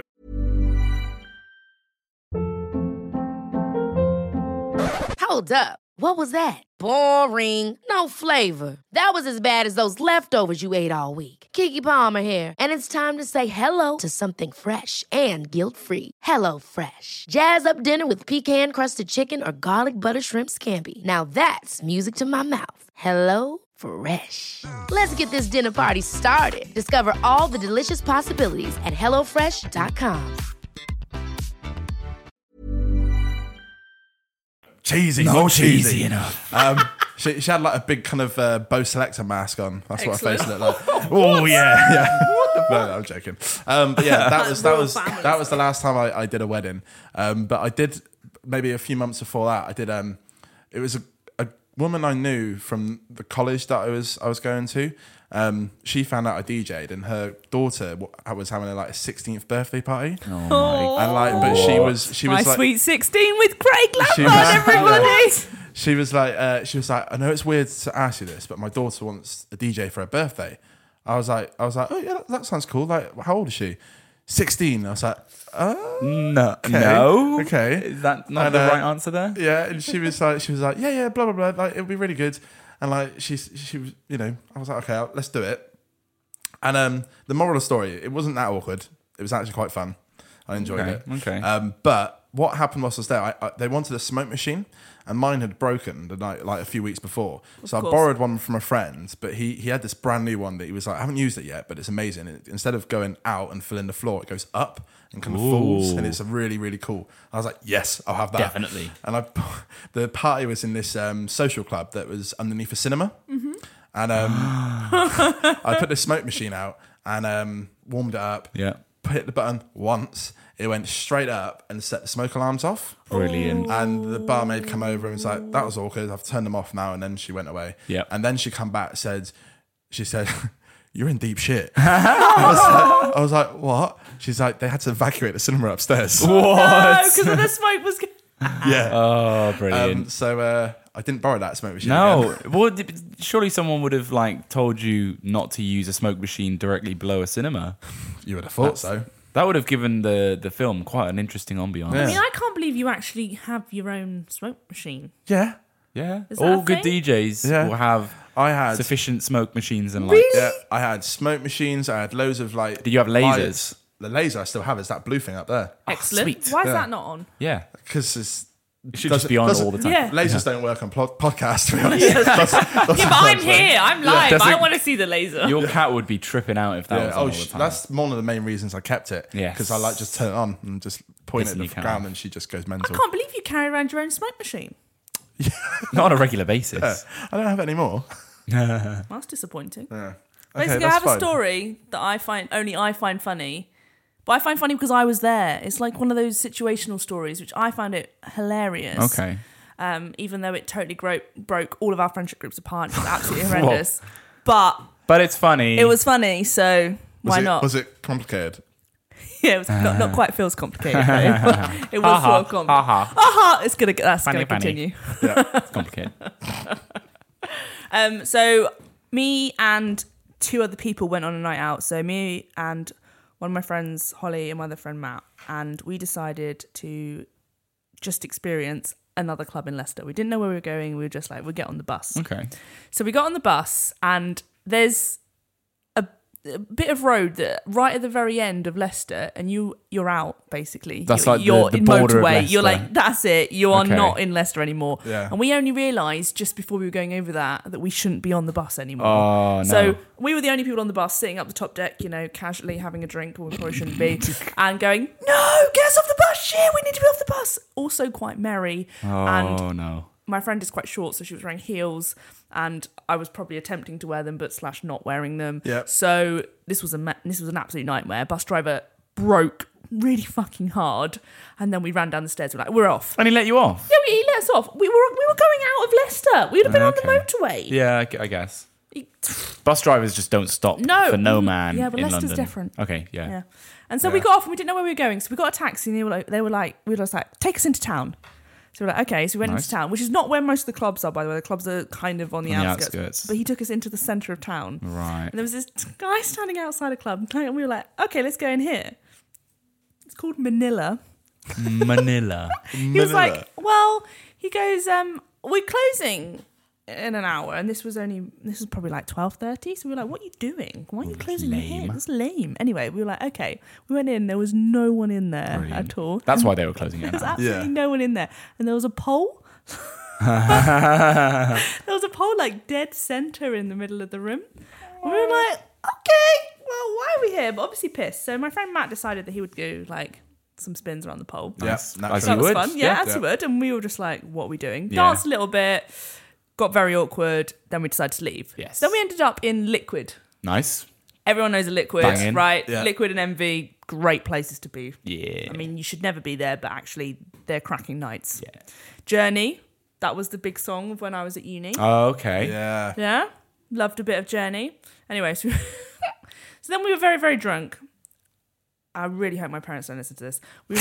Hold up. What was that? Boring. No flavor. That was as bad as those leftovers you ate all week. Keke Palmer here, and it's time to say hello to something fresh and guilt-free. Hello Fresh. Jazz up dinner with pecan-crusted chicken or garlic butter shrimp scampi. Now that's music to my mouth. Hello Fresh. Let's get this dinner party started. Discover all the delicious possibilities at hellofresh.com.
Cheesy, not cheesy
enough.
She had like a big kind of Bo Selector mask on. That's what her face
Excellent.
looked like. Oh yeah. No, I'm joking. But yeah, that was
Royal family
that was the last time I did a wedding. But I did maybe a few months before that. I did. It was a woman I knew from the college that I was going to. She found out I DJ'd, and her daughter was having a 16th birthday party.
Oh,
And but she was
my
like,
sweet 16 with Craig
She
Lambert,
was-
everybody.
She was like, I know it's weird to ask you this, but my daughter wants a DJ for her birthday. I was like, oh yeah, that sounds cool. Like, how old is she? 16. I was like,
No.
okay,
No.
okay.
Is that not
And,
the right answer there?
Yeah, and she was like, yeah, blah blah blah. Like, it'll be really good. And like, she was, I was like, okay, let's do it. And the moral of the story, it wasn't that awkward. It was actually quite fun. I enjoyed it.
Okay.
But what happened whilst I was there, they wanted a smoke machine, and mine had broken the night, like a few weeks before. So I
course.
borrowed one from a friend, but he had this brand new one that he was like, I haven't used it yet, but it's amazing. Instead of going out and filling the floor, it goes up and kind of falls, and it's really, really cool. I was like, yes, I'll have that.
Definitely.
And the party was in this social club that was underneath a cinema.
Mm-hmm.
And I put the smoke machine out and warmed it up.
Yeah.
Hit the button once. It went straight up and set the smoke alarms off.
Brilliant.
And the barmaid come over and was like, that was awkward. I've turned them off now. And then she went away.
Yeah.
And then she come back, she said, you're in deep shit. I was like, what? She's like, they had to evacuate the cinema upstairs.
Because of the smoke was.
Yeah.
Oh, brilliant.
So I didn't borrow that smoke machine.
No,
again.
well, surely someone would have told you not to use a smoke machine directly below a cinema.
You would have thought so.
That would have given the film quite an interesting ambiance.
Yeah.
I mean, I can't believe you actually have your own smoke machine.
Yeah.
Yeah,
Is that
all
a
good
thing?
DJs
Yeah.
will have
I had
sufficient smoke machines and lights.
Yeah, I had smoke machines. I had loads of
Did you have lasers?
lights. The laser I still have is that blue thing up there.
Excellent.
sweet.
Why is
Yeah.
that not on?
Yeah,
Because it's
it should just be on all the time.
Yeah.
Lasers don't work on podcasts, to be honest.
Yeah, but I'm here. I'm live.
Does
I
it-
want to see the laser.
Your cat would be tripping out if that
Yeah,
was on all the time.
that's one of the main reasons I kept it.
Yes.
Because I just turn it on and just point
Listen,
it
you
at the
can.
ground and she just goes
I
mental.
can't believe you carry around your own smoke machine.
Not on a regular basis.
I don't have it anymore.
That's disappointing.
Yeah.
Basically, I have a story that I find funny. But I find funny because I was there. It's like one of those situational stories, which I found it hilarious.
Okay.
Even though it totally broke all of our friendship groups apart. It was absolutely horrendous. But
But it's funny.
it was funny, so why not?
Was it complicated?
Yeah, it was not quite feels complicated. Though. It was sort of complicated.
Haha.
Aha! That's
Funny,
gonna
funny.
continue.
It's complicated.
So me and two other people went on a night out. So me and one of my friends, Holly, and my other friend Matt, and we decided to just experience another club in Leicester. We didn't know where we were going. We were just like, we'll get on the bus.
Okay.
So we got on the bus, and there's a bit of road that right at the very end of Leicester, and you're out basically.
That's
you're
like the
in
border of
motorway. You're
Leicester.
like, that's it. You are
Okay.
not in Leicester anymore.
Yeah.
And we only realised just before we were going over that we shouldn't be on the bus anymore.
Oh, no.
So we were the only people on the bus sitting up the top deck, casually having a drink, or we probably shouldn't be, and going, no, get us off the bus, shit, we need to be off the bus. Also quite merry. And
Oh, no.
my friend is quite short, so she was wearing heels, and I was probably attempting to wear them, but / not wearing them.
Yep.
So this was an absolute nightmare. Bus driver broke really fucking hard, and then we ran down the stairs. We're like, we're off.
And he let you off?
Yeah, he let us off. We were going out of Leicester. We would have been on the motorway.
Yeah, I guess. Bus drivers just don't stop
No.
for no man
Yeah, but
in
Leicester's
London.
different.
Okay, yeah.
Yeah. And so we got off, and we didn't know where we were going. So we got a taxi, and we were just like, take us into town. So we're like, okay. So we went
Nice.
into town, which is not where most of the clubs are, by the way. The clubs are kind of on the outskirts. But he took us into the centre of town.
Right.
And there was this guy standing outside a club, and we were like, okay, let's go in here. It's called Manila.
Manila.
He was like, well, he goes, we're closing in an hour, and this was probably like 12:30. So we were like, what are you doing? Why are you closing here? That's lame. Anyway, we were like, okay. We went in, there was no one in there
Brilliant.
at all.
That's why they were closing it
There was
now.
absolutely no one in there. And there was a pole. There was a pole like dead center in the middle of the room. And we were like, okay, well, why are we here? But obviously pissed. So my friend Matt decided that he would go like some spins around the pole.
Yeah,
As
That
you
was
would.
fun. Yeah, as you would. And we were just like, what are we doing?
Yeah.
Danced a little bit. got very awkward. Then we decided to leave.
Yes.
Then we ended up in Liquid.
Nice.
Everyone knows a Liquid,
Banging.
right?
Yeah.
Liquid and Envy, great places to be.
Yeah.
I mean, you should never be there, but actually, they're cracking nights.
Yeah.
Journey, that was the big song of when I was at uni.
Oh, okay.
Yeah.
Yeah, loved a bit of Journey. Anyway, so then we were very, very drunk. I really hope my parents don't listen to this. We were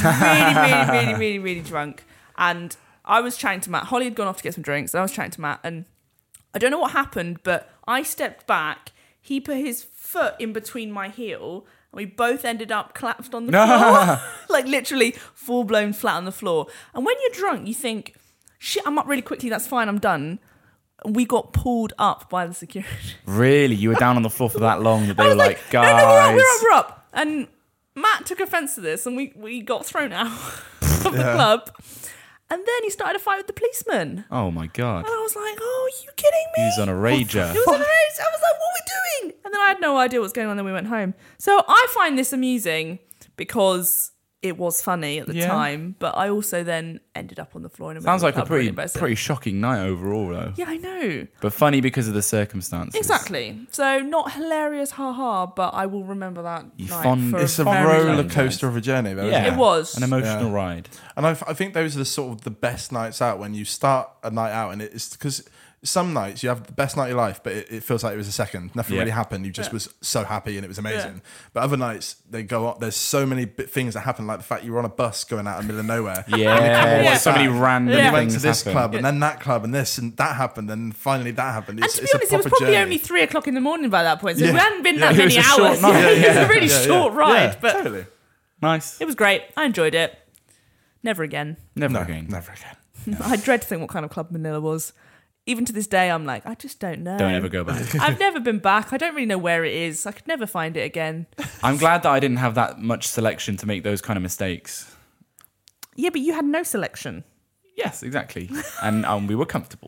really drunk. And I was chatting to Matt. Holly had gone off to get some drinks. And I was chatting to Matt. And I don't know what happened, but I stepped back. He put his foot in between my heel. And we both ended up collapsed on the floor. Like literally full-blown flat on the floor. And when you're drunk, you think, shit, I'm up really quickly. That's fine. I'm done. We got pulled up by the security.
Really? You were down on the floor for that long that they
I
were
was
like, guys.
No, we're up. And Matt took offence to this and we got thrown out of the club. And then he started a fight with the policeman.
Oh my God.
And I was like, oh, are you kidding me?
He was on a rager.
It was on a race. I was like, what are we doing? And then I had no idea what was going on. Then we went home. So I find this amusing because it was funny at the
Yeah.
time. But I also then ended up on the floor in a
Sounds like a
really
pretty shocking night overall, though.
Yeah, I know.
But funny because of the circumstances.
Exactly. So not hilarious, haha, but I will remember that
You
night
fond-
for
It's a
very
roller
long time.
coaster of a journey, though.
Yeah.
Isn't
It was.
An emotional
Yeah.
ride.
And I think those are the sort of the best nights out when you start a night out, and it's because some nights you have the best night of your life, but it feels like it was a second. Nothing
Yeah.
really happened. You just was so happy and it was amazing. But other nights they go up. There's so many things that happen, like the fact you were on a bus going out in the middle of nowhere.
Yeah.
Yeah.
So many random
Then you went
things
to this
happen.
club and then that club and this and that happened and finally that happened.
And
It's,
to be
it's
honest,
a
it was
proper
probably
journey.
only 3:00 in the morning by that point. So
Yeah.
we hadn't been
Yeah.
that
It was
many
a short
hours.
night.
It was a really short ride,
Yeah,
but
totally.
Nice.
it was great. I enjoyed it. Never again.
Never
No,
again.
never again.
I dread to think what kind of club Manila was. Even to this day, I'm like, I just don't know.
Don't ever go back.
I've never been back. I don't really know where it is. I could never find it again.
I'm glad that I didn't have that much selection to make those kind of mistakes.
Yeah, but you had no selection.
Yes, exactly. And we were comfortable.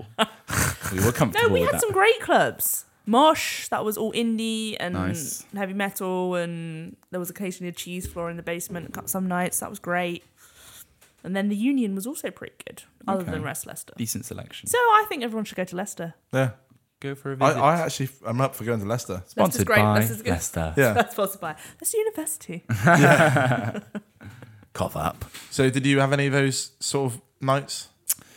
We were comfortable
No, we
with
had
that.
some great clubs. Mosh, that was all indie and
Nice.
heavy metal, and there was occasionally a cheese floor in the basement some nights. That was great. And then the Union was also pretty good, other
Okay.
than West Leicester.
Decent selection.
So I think everyone should go to Leicester.
Yeah.
Go for a visit.
I'm up for going to Leicester.
Sponsored
Leicester's great.
by
Leicester's good.
Leicester.
Yeah.
That's sponsored by Leicester University.
Cough up.
So did you have any of those sort of nights?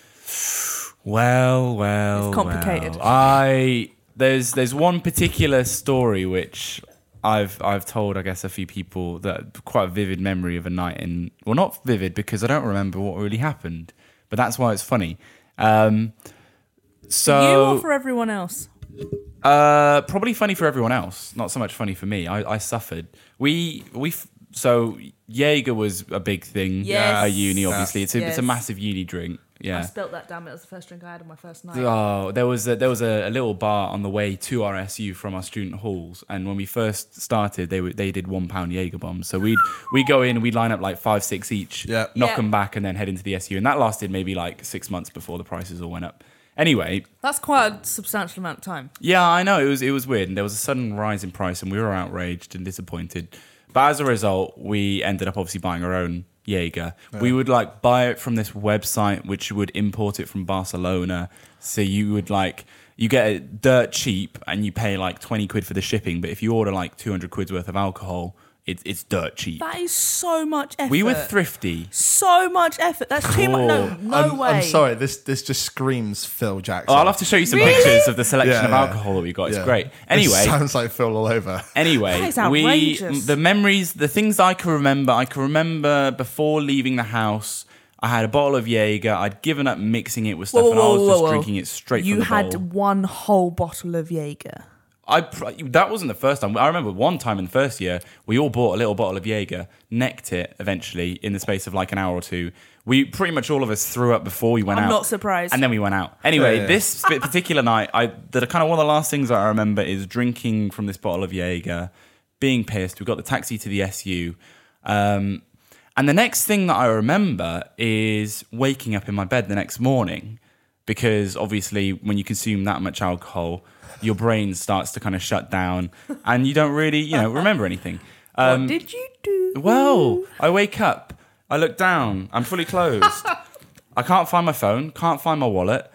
Well.
It's complicated.
well. There's one particular story which I've told, I guess, a few people that quite a vivid memory of a night in. Well, not vivid because I don't remember what really happened, but that's why it's funny. So
You or for everyone else?
probably funny for everyone else, not so much funny for me. I suffered. So Jaeger was a big thing
Yes.
at uni. Obviously, it's
Yes.
a massive uni drink.
I
Yeah.
spilt that down. It was the first drink I had on my first night.
Oh, there was a little bar on the way to our SU from our student halls, and when we first started, they did £1 Jaeger bombs. So we'd go in, we'd line up like 5-6 each,
Yeah.
knock
Yeah.
them back, and then head into the SU, and that lasted maybe like 6 months before the prices all went up. Anyway,
That's quite a substantial amount of time.
yeah, I know it was weird, and there was a sudden rise in price, and we were outraged and disappointed. But as a result, we ended up obviously buying our own Jaeger. We would like buy it from this website, which would import it from Barcelona. So you would you get it dirt cheap, and you pay like 20 quid for the shipping. But if you order like 200 quid's worth of alcohol, it's dirt cheap.
That is so much effort.
We were thrifty.
So much effort. That's too much. No way.
I'm sorry. This just screams Phil Jackson.
Oh, I'll have to show you some
Really?
pictures of the selection
Yeah,
of
yeah.
alcohol that we got. It's
Yeah.
great.
It
Anyway,
sounds like Phil all over.
Anyway,
That is outrageous.
the memories, the things I can remember before leaving the house, I had a bottle of Jaeger. I'd given up mixing it with stuff, and I was just drinking it straight
You
from the
had
bowl.
one whole bottle of Jaeger.
That wasn't the first time. I remember one time in the first year, we all bought a little bottle of Jaeger, necked it eventually in the space of like an hour or two. We pretty much all of us threw up before we went
I'm
out.
not surprised.
And then we went out. Anyway,
Yeah.
this particular night, the kind of one of the last things that I remember is drinking from this bottle of Jaeger, being pissed. We got the taxi to the SU. And the next thing that I remember is waking up in my bed the next morning, because obviously when you consume that much alcohol, your brain starts to kind of shut down and you don't really, remember anything.
What did you do?
Well, I wake up, I look down, I'm fully clothed. I can't find my phone, can't find my wallet.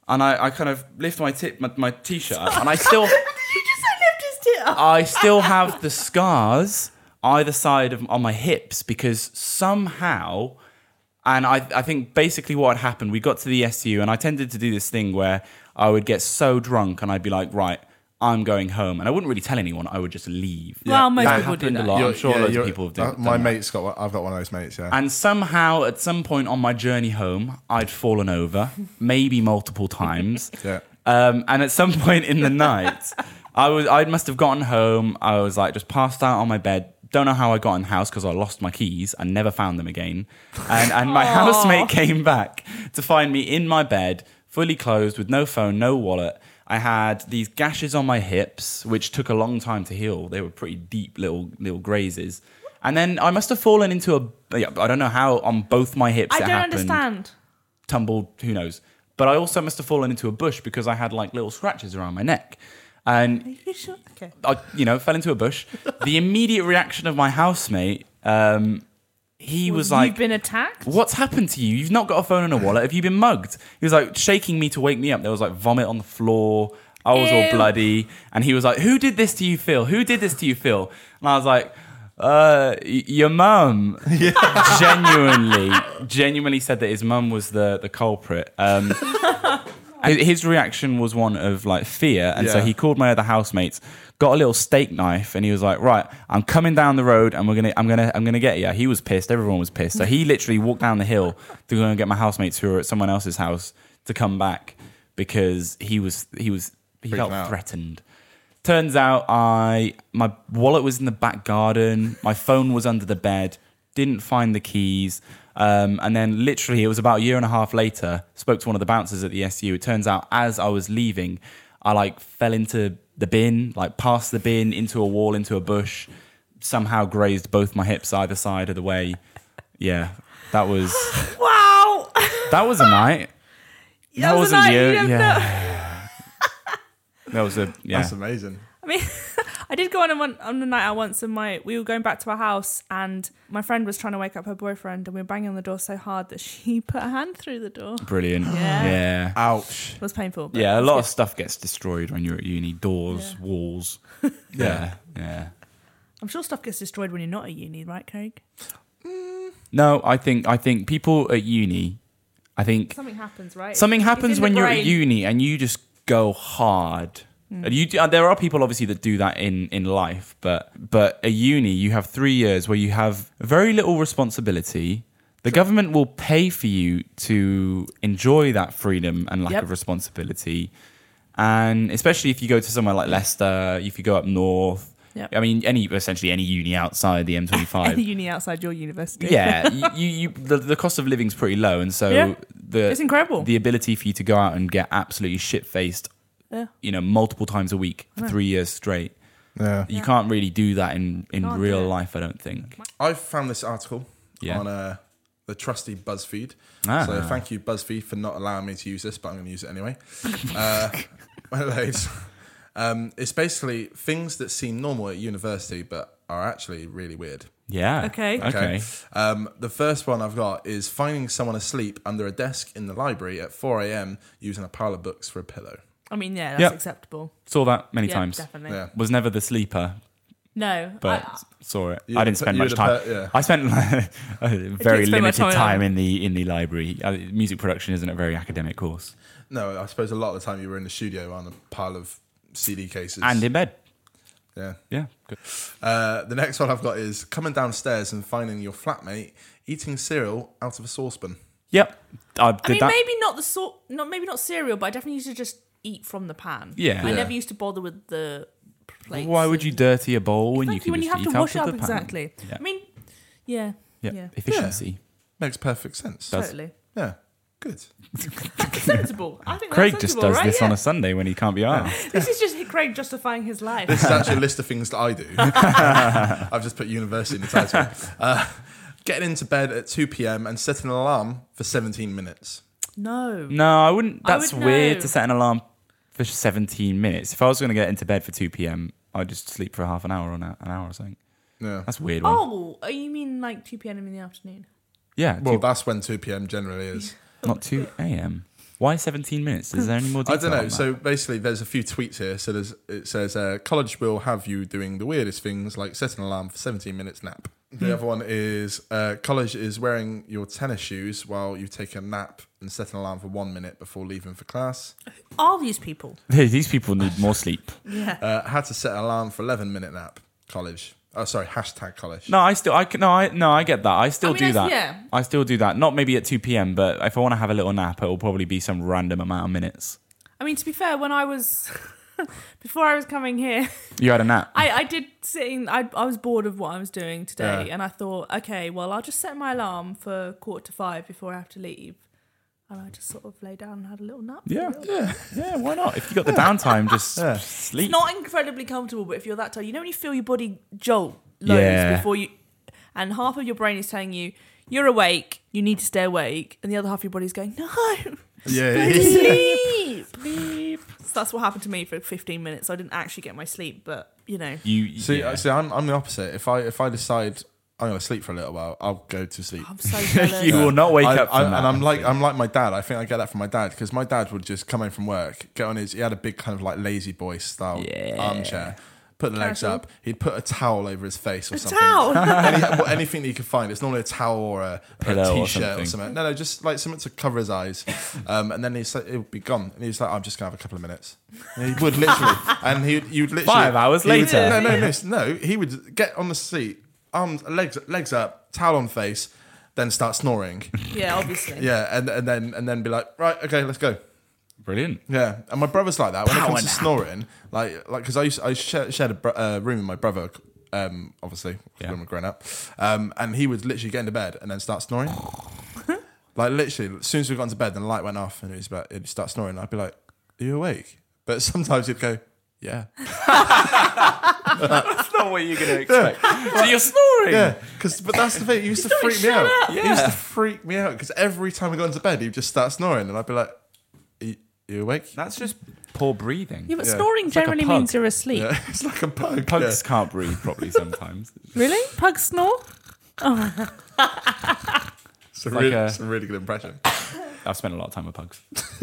and I kind of lift my t-shirt up, and I still
Did you just say lift his tit up?
I still have the scars either side on my hips because somehow, and I think basically what had happened, we got to the SU and I tended to do this thing where I would get so drunk and I'd be like, right, I'm going home. And I wouldn't really tell anyone, I would just leave.
Well, most
That
people do
happened a
that.
lot. I'm sure loads
you're-
of people have done
My
that.
mate's I've got one of those mates, yeah.
And somehow, at some point on my journey home, I'd fallen over, maybe multiple times.
Yeah.
And at some point in the night, I must have gotten home. I was like just passed out on my bed. Don't know how I got in the house because I lost my keys and never found them again. And my housemate came back to find me in my bed, fully clothed, with no phone, no wallet. I had these gashes on my hips, which took a long time to heal. They were pretty deep little grazes. And then I must have fallen into I don't know how, on both my hips
I
it
don't
happened.
understand.
Tumbled, who knows. But I also must have fallen into a bush because I had like little scratches around my neck. And
Are you sure? Okay.
I, fell into a bush. The immediate reaction of my housemate, he was like,
You've been attacked?
what's happened to you? You've not got a phone and a wallet. Have you been mugged? He was like shaking me to wake me up. There was like vomit on the floor. I was all
Ew.
bloody. And he was like, who did this to you, Phil? Who did this to you, Phil? And I was like, your mum. Genuinely said that his mum was the culprit. His reaction was one of like fear, and so
Yeah.
he called my other housemates, got a little steak knife, and he was like, "Right, I'm coming down the road, and I'm gonna get you." He was pissed. Everyone was pissed. So he literally walked down the hill to go and get my housemates who were at someone else's house to come back because he felt
out.
threatened. Turns out my wallet was in the back garden, my phone was under the bed, didn't find the keys. And then literally it was about a year and a half later, spoke to one of the bouncers at the SU. It turns out as I was leaving, I like fell into the bin, like past the bin, into a wall, into a bush, somehow grazed both my hips either side of the way. Yeah, that was
Wow.
a night.
That was a
wasn't
night
you.
you don't know.
That was
That's amazing.
I mean, I did go on a night out once, and we were going back to our house, and my friend was trying to wake up her boyfriend, and we were banging on the door so hard that she put her hand through the door.
Brilliant.
Yeah.
Yeah.
Ouch.
It was painful. But
Yeah,
it
a
was
lot
good.
of stuff gets destroyed when you're at uni. Doors, walls. Yeah.
I'm sure stuff gets destroyed when you're not at uni, right, Craig?
No, I think people at uni,
Something happens, right?
something
It's
happens
in
when
the
you're at
brain.
uni and you just go hard. And there are people obviously that do that in life, but at uni you have 3 years where you have very little responsibility. The government will pay for you to enjoy that freedom and lack
Yep.
of responsibility. And especially if you go to somewhere like Leicester, if you go up north,
Yep.
I mean, essentially any uni outside the M25.
Any uni outside your university.
Yeah, the cost of living's pretty low, and so
Yeah. It's incredible.
The ability for you to go out and get absolutely shit faced,
Yeah.
multiple times a week for 3 years straight.
Yeah.
You can't really do that in
Can't
real
do it.
life, I don't think.
I've found this article
Yeah.
on the trusty BuzzFeed.
Ah.
So thank you, BuzzFeed, for not allowing me to use this, but I'm going to use it anyway. It's basically things that seem normal at university but are actually really weird.
Yeah.
Okay.
Okay.
The first one I've got is finding someone asleep under a desk in the library at 4 a.m. using a pile of books for a pillow.
I mean, yeah, that's
Yep.
acceptable.
Saw that many
Yeah,
times.
definitely.
Yeah.
Was never the sleeper,
No,
but saw it.
You
I didn't
would-
spend
you
much
would
time.
have yeah.
I spent very
spend much
limited
time
time in the library. Music production isn't a very academic course.
No, I suppose a lot of the time you were in the studio on a pile of CD cases.
And in bed.
Yeah.
Yeah. Good.
The next one I've got is coming downstairs and finding your flatmate eating cereal out of a saucepan.
Yep. I did
I mean,
that.
maybe not cereal, but I definitely used to just eat from the pan.
Yeah.
I
Yeah.
never used to bother with the plates.
Why would you dirty a bowl when you
Exactly,
can
when
just
you have
eat
to
out
wash
of
up
the pan?
exactly?
Yeah.
I mean, yeah.
Efficiency.
Makes perfect sense.
Does.
Totally.
Yeah. Good.
Sensible. I think
Craig
that's
just
sensible,
does
right?
this
Yeah.
on a Sunday when he can't be asked.
This is just Craig justifying his life.
This is actually a list of things that I do. I've just put university in the title. Getting into bed at 2 p.m. and setting an alarm for 17 minutes.
No.
No, I wouldn't.
I
That's
would
weird
know.
to set an alarm for 17 minutes. If I was going to get into bed for 2 p.m., I'd just sleep for half an hour or an hour or something.
Yeah.
That's a weird one.
Oh, you mean like 2 p.m. in the afternoon?
Yeah,
Well, that's when 2 p.m. generally is.
not 2 a.m. Why 17 minutes? Is there any more
I
detail?
don't know.
on that?
So basically, there's a few tweets here. So it says college will have you doing the weirdest things like setting an alarm for 17 minutes nap. The other one is college is wearing your tennis shoes while you take a nap and set an alarm for 1 minute before leaving for class.
All these people.
These people need more sleep.
Yeah.
Had to set an alarm for 11-minute nap. College. Oh, sorry. Hashtag college.
No, I get that. I still do that.
Yeah.
I still do that. Not maybe at 2 p.m, but if I want to have a little nap, it will probably be some random amount of minutes.
I mean, to be fair, when I was before I was coming here,
You had a nap.
I did sitting. I was bored of what I was doing today,
Yeah.
and I thought, okay, well, I'll just set my alarm for 4:45 before I have to leave, and I just sort of lay down and had a little nap.
Yeah. Why not? If you got the downtime, just sleep.
It's not incredibly comfortable, but if you're that tired, you know when you feel your body jolt loads
Yeah.
before you, and half of your brain is telling you you're awake, you need to stay awake, and the other half of your body's going, no,
Yeah.
sleep. So that's what happened to me for 15 minutes. I didn't actually get my sleep, but you know.
See,
yeah.
I'm the opposite. If I decide I'm going to sleep for a little while, I'll go to sleep.
I'm so jealous.
You will not wake up from that.
And I'm like my dad. I think I get that from my dad because my dad would just come home from work, get on he had a big kind of like lazy boy style armchair, put the legs up. He'd put a towel over his face or something.
Towel.
Anything that you could find. It's normally a towel or a
Pillow or
t-shirt or
something.
something. No, just like something to cover his eyes. And then it would be gone. And he's like, I'm just going to have a couple of minutes. And he would literally. And you'd literally.
5 hours
he would-
later.
No. He would get on the seat, arms, legs up, towel on face, then start snoring.
Yeah, obviously.
Yeah, and then be like, right, okay, let's go.
Brilliant.
Yeah, and my brother's like that when it comes to snoring. Like because I shared a room with my brother, obviously when we're growing up, and he would literally get into bed and then start snoring. Like literally, as soon as we got into bed, then the light went off and he'd start snoring. And I'd be like, "Are you awake?" But sometimes he'd go, "Yeah."
That's not what you're going to expect. So you're snoring.
Yeah, but that's the thing. It used to freak me out. It used to freak me out because every time we got into bed, he'd just start snoring, and I'd be like, "Are you awake?"
That's just poor breathing.
Yeah, but
Yeah.
snoring
It's like a
generally
pug.
means you're asleep.
Yeah, it's like a pug.
Pugs can't breathe properly sometimes.
Really? Pugs snore?
It's a
like
really,
a-
it's a really good impression.
I've spent a lot of time with pugs,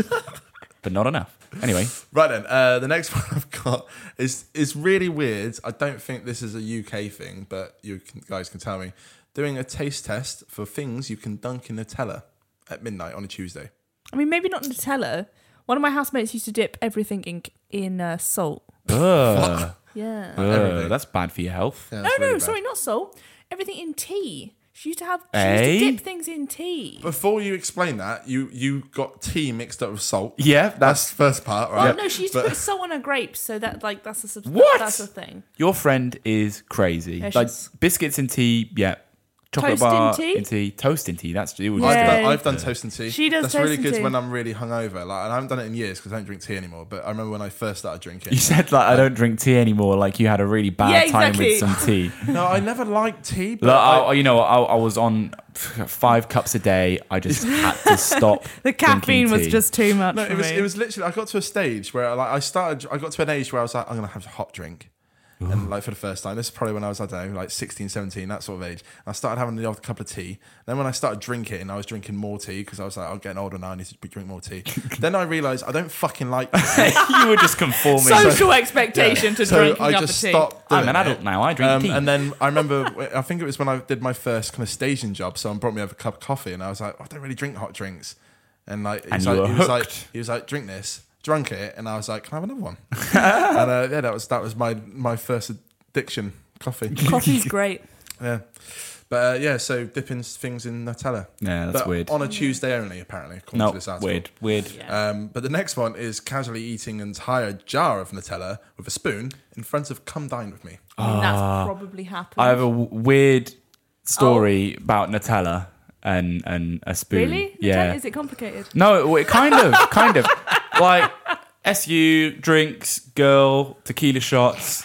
but not enough. Anyway,
Right then, the next one I've got is really weird. I don't think this is a UK thing, but guys can tell me. Doing a taste test for things you can dunk in Nutella at midnight on a Tuesday.
I mean, maybe not Nutella. One of my housemates used to dip everything in salt.
ugh,
Yeah.
Everything.
that's bad for your health.
Yeah,
No,
that's really bad.
sorry, not salt. Everything in tea. She used to
Eh?
dip things in tea.
Before you explain that, you got tea mixed up with salt.
Yeah,
That's the first part,
Well,
right?
no, she used to put salt on her grapes, so that's
What?
That's a thing.
Your friend is crazy.
Yeah,
Like
she's-
biscuits in tea, yeah. Chocolate
Toast in
bar
tea?
toast in tea. That's it.
Yeah.
I've done toast and tea.
She does
That's
toast
really
and
good
tea.
when I'm really hungover. Like, and I haven't done it in years because I don't drink tea anymore. But I remember when I first started drinking.
You said like I don't drink tea anymore. Like you had a really bad
Yeah,
time with
exactly.
some tea.
No, I never liked tea. But
Look,
I
I was on 5 cups a day. I just had to stop.
The caffeine
drinking
was
tea.
just too much
No,
for
it
me.
was literally. I got to a stage where I got to an age where I was like, I'm gonna have a hot drink, and like for the first time. This is probably when I was, I don't know, like 16, 17, that sort of age. And I started having the odd cup of tea. Then when I started drinking, I was drinking more tea because I was like, I'm getting older now. I need to drink more tea. Then I realised I don't fucking like tea.
You were just conforming.
social expectation to
So
drinking
I
up
just
a tea.
stopped doing
I'm an adult
it.
now. I drink tea.
And then I remember, I think it was when I did my first kind of staging job. Someone brought me over a cup of coffee, and I was like, I don't really drink hot drinks. And like,
And you were hooked.
he was like, drink this. Drunk it, and I was like, can I have another one? And yeah, that was my first addiction, coffee.
Coffee's great.
Yeah. But yeah, so dipping things in Nutella.
Yeah, that's
But
weird.
On a Tuesday only, apparently, according
No,
to this article.
weird.
But the next one is casually eating an entire jar of Nutella with a spoon in front of "Come Dine With Me."
I mean, that's probably happened.
I have a weird story about Nutella and a spoon.
Really?
Yeah.
Is it complicated?
No, it kind of like SU drinks, girl, tequila shots.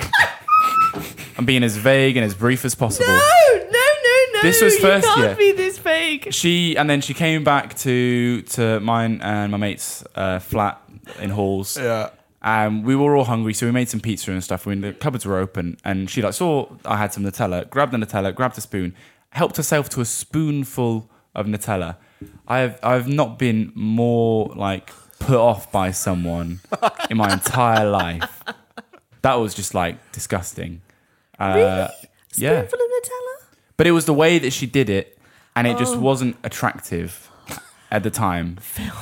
I'm being as vague and as brief as possible.
No.
This was first
You can't
year.
be this vague.
She came back to mine and my mate's flat in Halls.
Yeah.
And we were all hungry, so we made some pizza and stuff. The cupboards were open, and she saw I had some Nutella, grabbed the Nutella, grabbed a spoon, helped herself to a spoonful of Nutella, I've not been more like put off by someone in my entire life. That was just like disgusting.
Really?
Yeah.
Spoonful of Nutella?
But it was the way that she did it, and it just wasn't attractive at the time.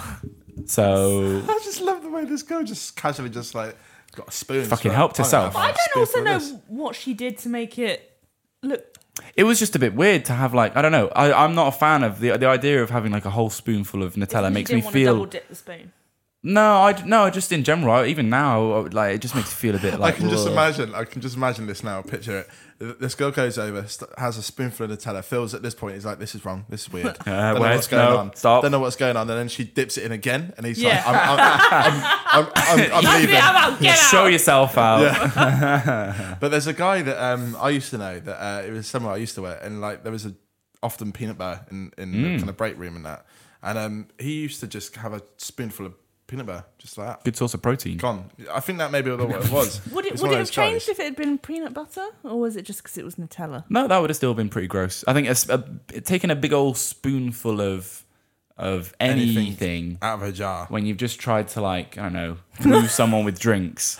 So
I just love the way this girl just casually just like got a spoon.
Fucking
so
helped herself.
I don't also
spoonful
know
of this.
what she did to make it look.
it was just a bit weird to have like, I don't know. I'm not a fan of the idea of having like a whole spoonful of Nutella. Makes me feel.
Double dip the spoon.
No, just in general. Even now, like it just makes me feel a bit like.
I can just
ugh.
imagine this now. Picture it. This girl goes over, has a spoonful of Nutella. Phil's at this point. He's like, "This is wrong. This is weird. Don't know
wait,
what's going
no,
on.
stop."
Don't know what's going on." And then she dips it in again, and he's
Yeah.
like, "I'm leaving."
Get
Show
out.
yourself out.
But there's a guy that I used to know that it was somewhere I used to work, and like there was often peanut butter in the kind of break room and that, and he used to just have a spoonful of peanut butter just like that.
Good source of protein.
Gone. I think that maybe what it was.
Would it
It's
would
one
it
of
have
those
changed
guys.
if it had been peanut butter, or was it just because it was Nutella?
No, that would have still been pretty gross. I think taking a big old spoonful of anything
out of a jar?
when you've just tried to like, I don't know, move someone with drinks.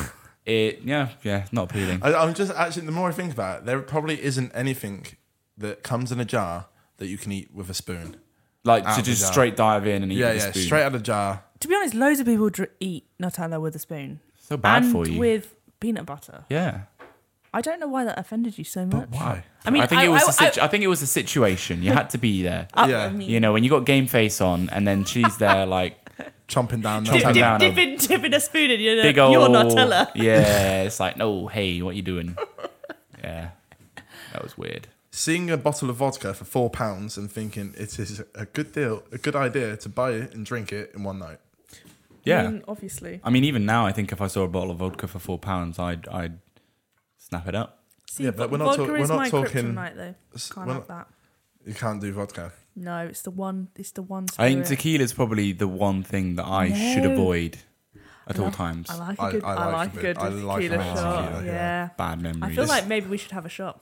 Not appealing.
I'm just actually. The more I think about it, there probably isn't anything that comes in a jar that you can eat with a spoon.
Like
out
to
of the
just
jar.
straight dive in and eat
Yeah,
with a
yeah,
spoon.
straight out of the jar.
To be honest, loads of people eat Nutella with a spoon.
So bad
and
for you.
with peanut butter.
Yeah.
I don't know why that offended you so much.
Why?
I mean,
I think it was a situation. You had to be there.
Yeah.
I mean,
You know, when you got game face on and then she's there like
Chomping down.
Chomping
Nutella.
down.
dipping a spoon in your,
big old
your Nutella.
Yeah, it's like, no, hey, what you doing? Yeah. That was weird.
Seeing a bottle of vodka for £4 and thinking it is a good deal, a good idea to buy it and drink it in one night.
Yeah.
I mean, obviously.
I mean, even now, I think if I saw a bottle of vodka for £4, I'd snap it up.
See,
Yeah, but we're not
vodka
we're
is
not
my
talking-
kryptonite, though. Can't
we're
have
not-
that.
You can't do vodka.
No, it's the one. It's the one.
I think
spirit.
tequila's probably the one thing that I should
No.
avoid at all times.
I like a good. I like a good
I like
tequila
a
shot.
tequila,
Yeah.
Bad
I
memories.
feel like maybe we should have a shot.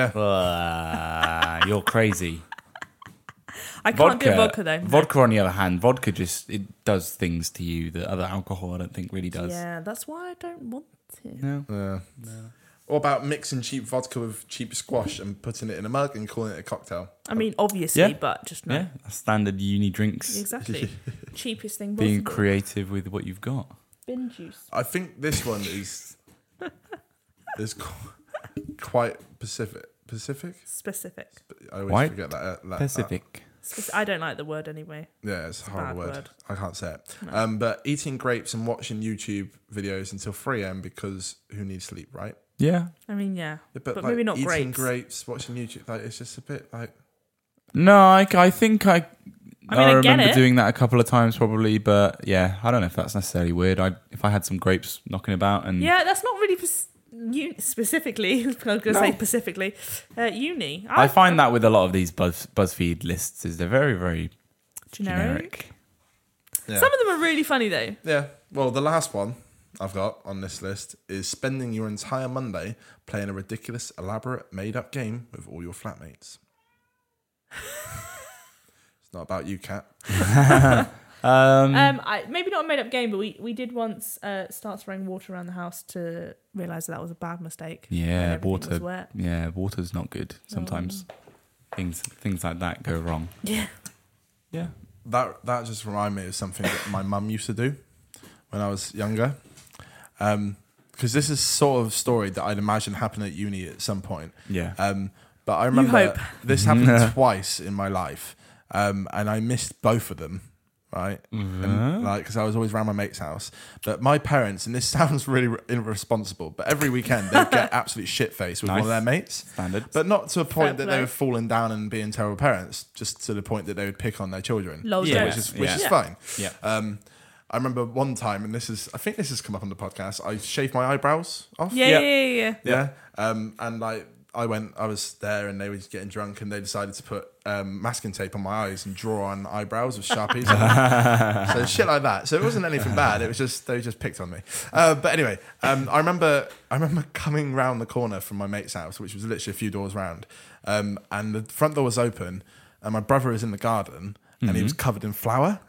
Yeah.
You're crazy.
I can't do vodka though.
Vodka, on the other hand, vodka just it does things to you that other alcohol I don't think really does.
Yeah, that's why I don't want it.
No.
Yeah. Or about mixing cheap vodka with cheap squash and putting it in a mug and calling it a cocktail.
I mean, obviously,
Yeah.
but just no.
Yeah, standard uni drinks.
Exactly. Cheapest thing
Being
possible.
creative with what you've got.
Bin juice.
I think this one is quite Pacific.
Specific.
I always
White
forget that.
Pacific.
I don't like the word anyway.
Yeah, it's a horrible
bad
word.
word.
I can't say it. But eating grapes and watching YouTube videos until 3 a.m. because who needs sleep, right?
Yeah.
I mean, yeah.
Yeah,
But
like,
maybe not
eating
grapes.
watching YouTube, like it's just a bit like
No, I think I
I mean, I get
remember
it.
doing that a couple of times probably, but yeah, I don't know if that's necessarily weird. If I had some grapes knocking about and
Yeah, that's not really specifically. I was going to say specifically. Uni.
I find that with a lot of these BuzzFeed lists is they're very, very generic.
yeah.
Some of them are really funny though.
Yeah. Well, the last one I've got on this list is spending your entire Monday playing a ridiculous, elaborate, made-up game with all your flatmates. It's not about you, Kat.
Maybe not a made up game, but we did once start spraying water around the house to realise that was a bad mistake. when
Yeah,
everything
water.
was wet.
Yeah, water's not good sometimes. Things like that go wrong.
Yeah.
Yeah.
That just reminded me of something that my mum used to do when I was younger. Because this is sort of story that I'd imagine happened at uni at some point.
Yeah.
But I remember
hope.
this happened twice in my life, and I missed both of them, right? And, like, because I was always around my mate's house. But my parents, and this sounds really irresponsible, but every weekend they'd get absolute shit faced with one of
Nice.
their mates.
Standard.
But not to a point
Fair
that they
play.
were falling down and being terrible parents, just to the point that they would pick on their children,
Lol
Yeah.
jokes.
which is
Yeah.
fine.
Yeah.
I remember one time, and I think this has come up on the podcast. I shaved my eyebrows off.
Yeah.
Yeah. And like I was there, and they were getting drunk, and they decided to put masking tape on my eyes and draw on eyebrows with Sharpies. So shit like that. So it wasn't anything bad. It was just they just picked on me. But anyway, I remember coming round the corner from my mate's house, which was literally a few doors round, and the front door was open, and my brother was in the garden. and he was covered in flour.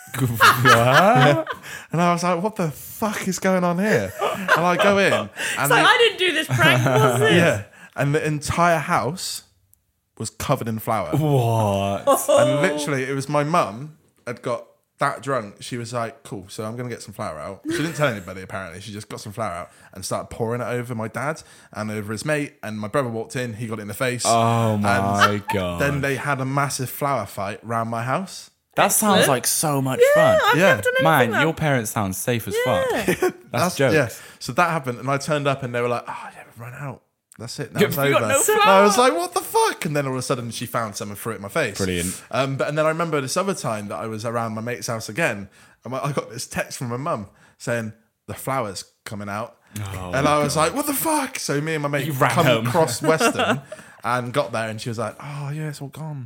What?
And I was like, what the fuck is going on here? And I go in. And
It's like, I didn't do this prank, was it?
yeah. And the entire house was covered in flour.
What?
And literally, it was my mum had got that drunk. She was like, cool, so I'm going to get some flour out. She didn't tell anybody, apparently. She just got some flour out and started pouring it over my dad and over his mate. And my brother walked in. He got it in the face.
Oh my
And
God.
Then they had a massive flour fight round my house.
That sounds like so much fun.
I've
Yeah.
never done anything
Man,
like
your parents sound safe as fuck. That's
Yeah.
jokes.
So that happened. And I turned up and they were like, oh, yeah, we've run out. That's it. Now
Yeah,
it's
we
over.
got no
And I was like, what the fuck? And then all of a sudden she found some and threw it in my face.
Brilliant.
And then I remember this other time that I was around my mate's house again. And I got this text from my mum saying, the flour's coming out. And I was like, what the fuck? So me and my mate
You ran
come
home.
across Western and got there. And she was like, oh, yeah, it's all gone.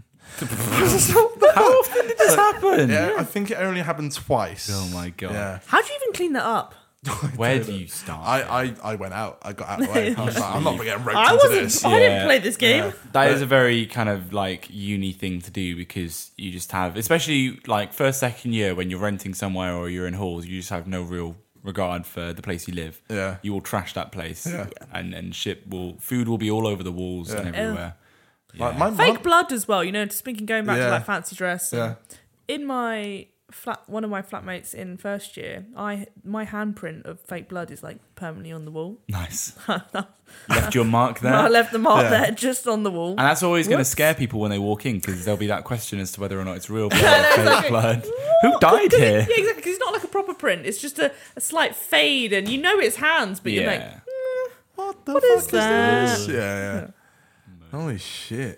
How often did this happen?
Yeah, I think it only happened twice.
Oh my God.
Yeah.
How do you even clean that up?
Where do you start?
I went out. I got out of the way. I was like, I'm not getting roped
I
into
wasn't.
this.
I didn't play this game.
That is a very kind of like uni thing to do because you just have, especially like first, second year when you're renting somewhere or you're in halls, you just have no real regard for the place you live.
Yeah.
You will trash that place.
Yeah.
And food will be all over the walls and everywhere.
Like, my
Fake
mum-
blood as well. You know, speaking going back to
Yeah.
like fancy dress.
Yeah.
In my flat, one of my flatmates in first year, my handprint of fake blood is like permanently on the wall.
Nice. Left your mark there.
I left the mark
Yeah.
there, just on the wall.
And that's always going to
Whoops.
scare people when they walk in because there'll be that question as to whether or not it's real blood or fake blood. Who died here?
Yeah, exactly. Because it's not like a proper print. It's just a slight fade, and you know it's hands, but you're like,
Yeah.
What the
What
fuck
is that?
this? Yeah. Holy shit.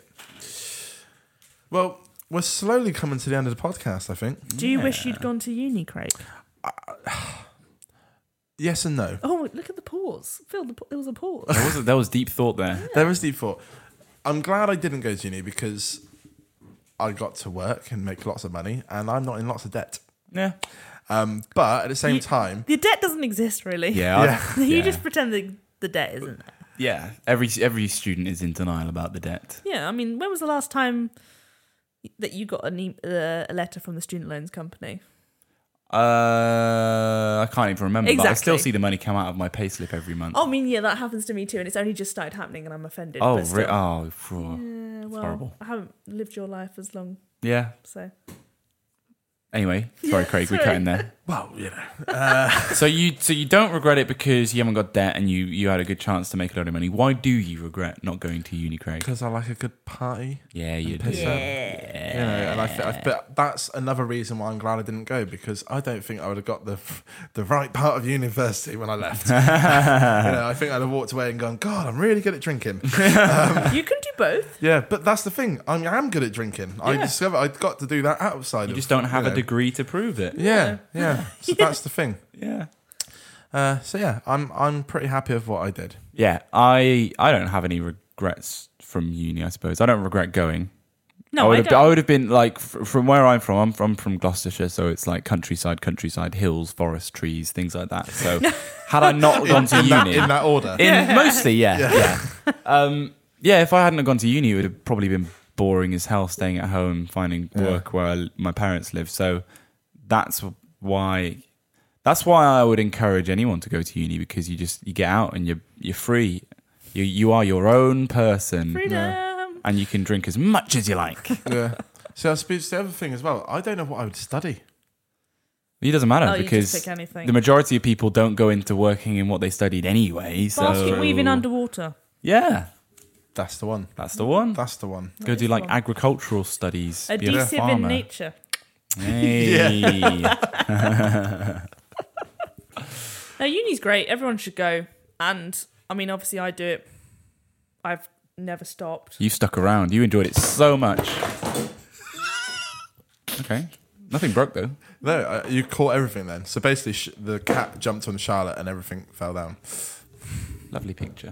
Well, we're slowly coming to the end of the podcast, I think.
do you wish you'd gone to uni, Craig?
Yes and no.
Oh, look at the pause. Phil, there was a pause.
There was deep thought there.
There is deep thought. I'm glad I didn't go to uni because I got to work and make lots of money and I'm not in lots of debt.
Yeah.
But at the same time,
The debt doesn't exist, really.
Yeah.
You
yeah.
just pretend that the debt isn't there.
Yeah. Every student is in denial about the debt.
Yeah, I mean, when was the last time that you got a letter from the student loans company?
I can't even remember. But I still
Exactly.
see the money come out of my payslip every month.
Oh, I mean, yeah, that happens to me too, and it's only just started happening, and I'm offended.
Oh,
but still.
yeah,
Well,
horrible.
I haven't lived your life as long,
yeah.
so.
Anyway, sorry, Craig, we cut in there.
well, you know,
So you don't regret it because you haven't got debt and you had a good chance to make a lot of money. Why do you regret not going to uni, Craig?
because I like a good party.
Yeah, you do.
piss out. You know, and but that's another reason why I'm glad I didn't go because I don't think I would have got the right part of university when I left. I think I'd have walked away and gone, God, I'm really good at drinking.
You can do both.
Yeah, but that's the thing. I am good at drinking. I discovered I got to do that outside.
You just don't have a degree to prove it.
Yeah. So that's the thing.
Yeah.
So yeah, I'm pretty happy with what I did.
Yeah, I don't have any regrets from uni, I suppose. I don't regret going.
No, I
I
don't.
would have been like from where I'm from. I'm from Gloucestershire, so it's like countryside, hills, forest, trees, things like that. So had I not gone to uni,
In that order.
mostly, yeah. If I hadn't have gone to uni, it would have probably been boring as hell, staying at home, finding work where my parents live. So that's why I would encourage anyone to go to uni because you get out and you're free. You are your own person.
Freedom.
And you can drink as much as you like.
Yeah. So I suppose the other thing as well, I don't know what I would study.
It doesn't matter
Oh, you
because
just pick anything.
the majority of people don't go into working in what they studied anyway. So
Basket weaving underwater.
Yeah,
That's the one.
that's the one.
That's the one.
Go do like agricultural studies. Be a
Adhesive in
farmer.
nature.
Hey.
No, uni's great. Everyone should go. And I mean, obviously, I do it. I've never stopped.
You stuck around. You enjoyed it so much. Okay. Nothing broke though.
No, you caught everything then. So basically, the cat jumped on Charlotte and everything fell down.
Lovely picture.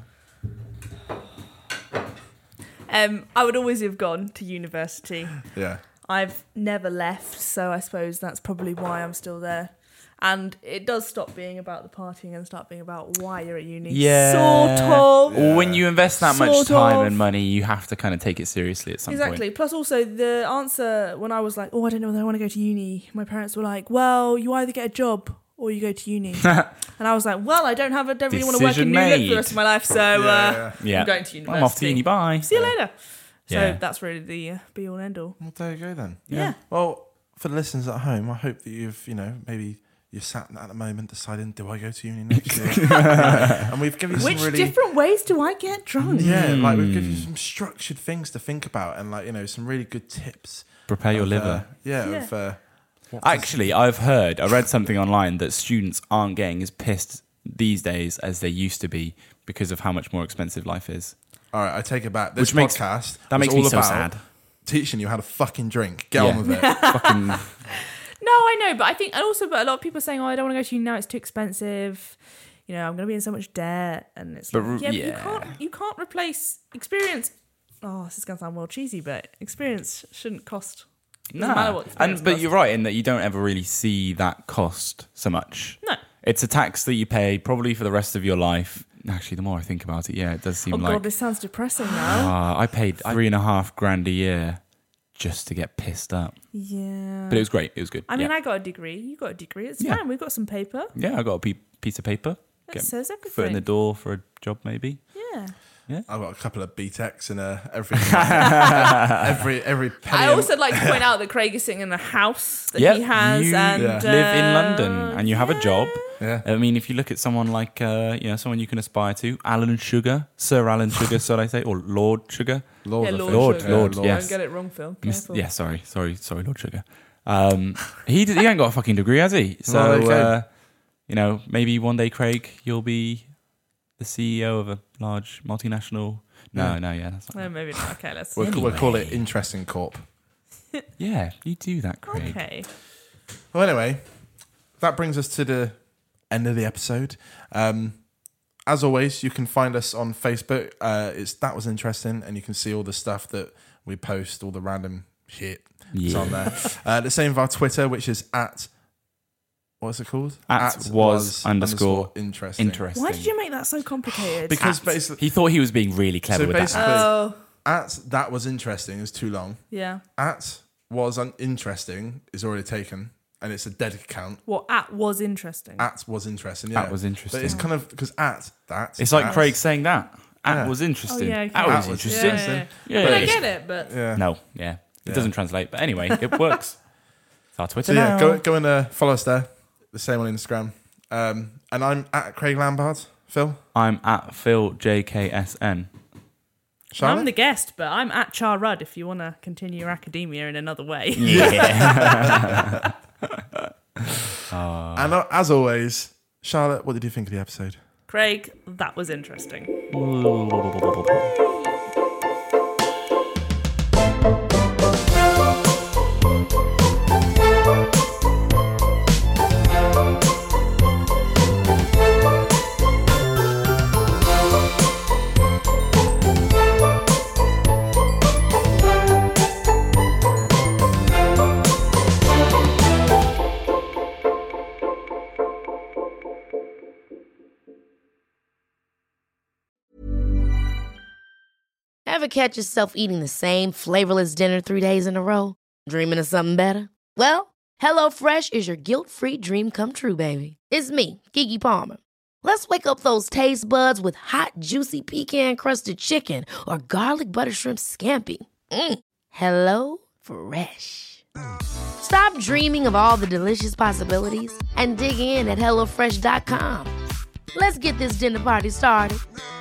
I would always have gone to university.
Yeah.
I've never left, so I suppose that's probably why I'm still there. And it does stop being about the partying and start being about why you're at uni.
Yeah.
Sort of.
Or when you invest that much
Sort
time
of.
and money, you have to kind of take it seriously at some
Exactly.
point.
Plus, also, the answer when I was like, I don't know whether I want to go to uni, my parents were like, well, you either get a job or you go to uni. And I was like, well, I don't really want to work in
Decision
New Look for
made.
the rest of my life, so
Yeah.
I'm going to university.
I'm off to uni, bye.
See you later. So
Yeah.
that's really the be all and end all.
Well, there you go then.
Yeah.
Well, for the listeners at home, I hope that you've, maybe you're sat at the moment deciding, do I go to uni next year? And we've given you some
Which
really...
different ways do I get drunk?
Yeah, like we've given you some structured things to think about and some really good tips.
Prepare your
of,
liver. Actually, I read something online that students aren't getting as pissed these days as they used to be because of how much more expensive life is.
All right, I take it back. This
Which makes-
podcast
that
was
makes me
all
so
about
sad.
teaching you how to fucking drink. Get
Yeah.
on with it.
Fucking
No, I know, but I think, and also, but a lot of people are saying, I don't want to go to uni now; it's too expensive. I'm going to be in so much debt, and it's
But
like,
yeah.
but you can't replace experience. Oh, this is going to sound well cheesy, but experience shouldn't cost. Doesn't matter what experience
But
costs.
you're right in that you don't ever really see that cost so much.
No.
It's a tax that you pay probably for the rest of your life. Actually, the more I think about it, it does seem
Oh
like
God, this sounds depressing now.
I paid $3,500 a year just to get pissed up.
Yeah.
But it was great. It was good.
I mean,
yeah.
I got a degree. You got a degree. It's
Yeah.
fine. We've got some paper.
I got a piece of paper.
That says everything.
Foot in the door for a job, maybe.
Yeah.
I've got a couple of BTECs and everything. every penny.
I also like to point out that Craig is sitting in a house that
Yep,
he has,
you
and
live in London and you have a job.
Yeah.
I mean, if you look at someone like, someone you can aspire to, Alan Sugar, Sir Alan Sugar, should I say, or Lord Sugar?
Lord,
Yeah,
I think.
Lord,
Sugar.
Lord,
Don't
yes.
get it wrong, Phil.
Mis-
Careful.
yeah, sorry, Lord Sugar. He ain't got a fucking degree, has he? So,
Well, okay.
maybe one day, Craig, you'll be the CEO of a large multinational. No, that's not.
No, maybe not. Okay, let's.
We'll call it Interesting Corp.
Yeah, you do that, Craig.
Okay.
Well, anyway, that brings us to the end of the episode. As always, you can find us on Facebook. That was interesting, and you can see all the stuff that we post, all the random shit that's on there. The same with our Twitter, which is at what's it called?
At was _
interesting.
Interesting.
Why did you make that so complicated?
Because basically,
He thought he was being really clever
so
with that.
basically,
Oh,
at that was interesting is too long.
yeah.
At was uninteresting is already taken, and it's a dead account.
What at was interesting.
At was interesting. Yeah.
At was interesting.
But it's kind of because at that.
It's like
at-
Craig saying that. That
Yeah.
was interesting.
Oh, yeah, okay.
That
That
was
was
interesting.
interesting.
Yeah.
But I get it, but
Yeah.
No, yeah. It doesn't translate. But anyway, it works. It's our Twitter
So yeah,
now.
go and follow us there. The same on Instagram. And I'm at Craig Lambard. Phil.
I'm at Phil JKSN.
Charlotte.
I'm the guest, but I'm at Char Rudd if you want to continue your academia in another way.
Yeah.
And as always, Charlotte, what did you think of the episode?
Craig, that was interesting.
Ever catch yourself eating the same flavorless dinner 3 days in a row? Dreaming of something better? Well, HelloFresh is your guilt-free dream come true, baby. It's me, Keke Palmer. Let's wake up those taste buds with hot, juicy pecan-crusted chicken or garlic butter shrimp scampi. Hello Fresh. Stop dreaming of all the delicious possibilities and dig in at HelloFresh.com. Let's get this dinner party started.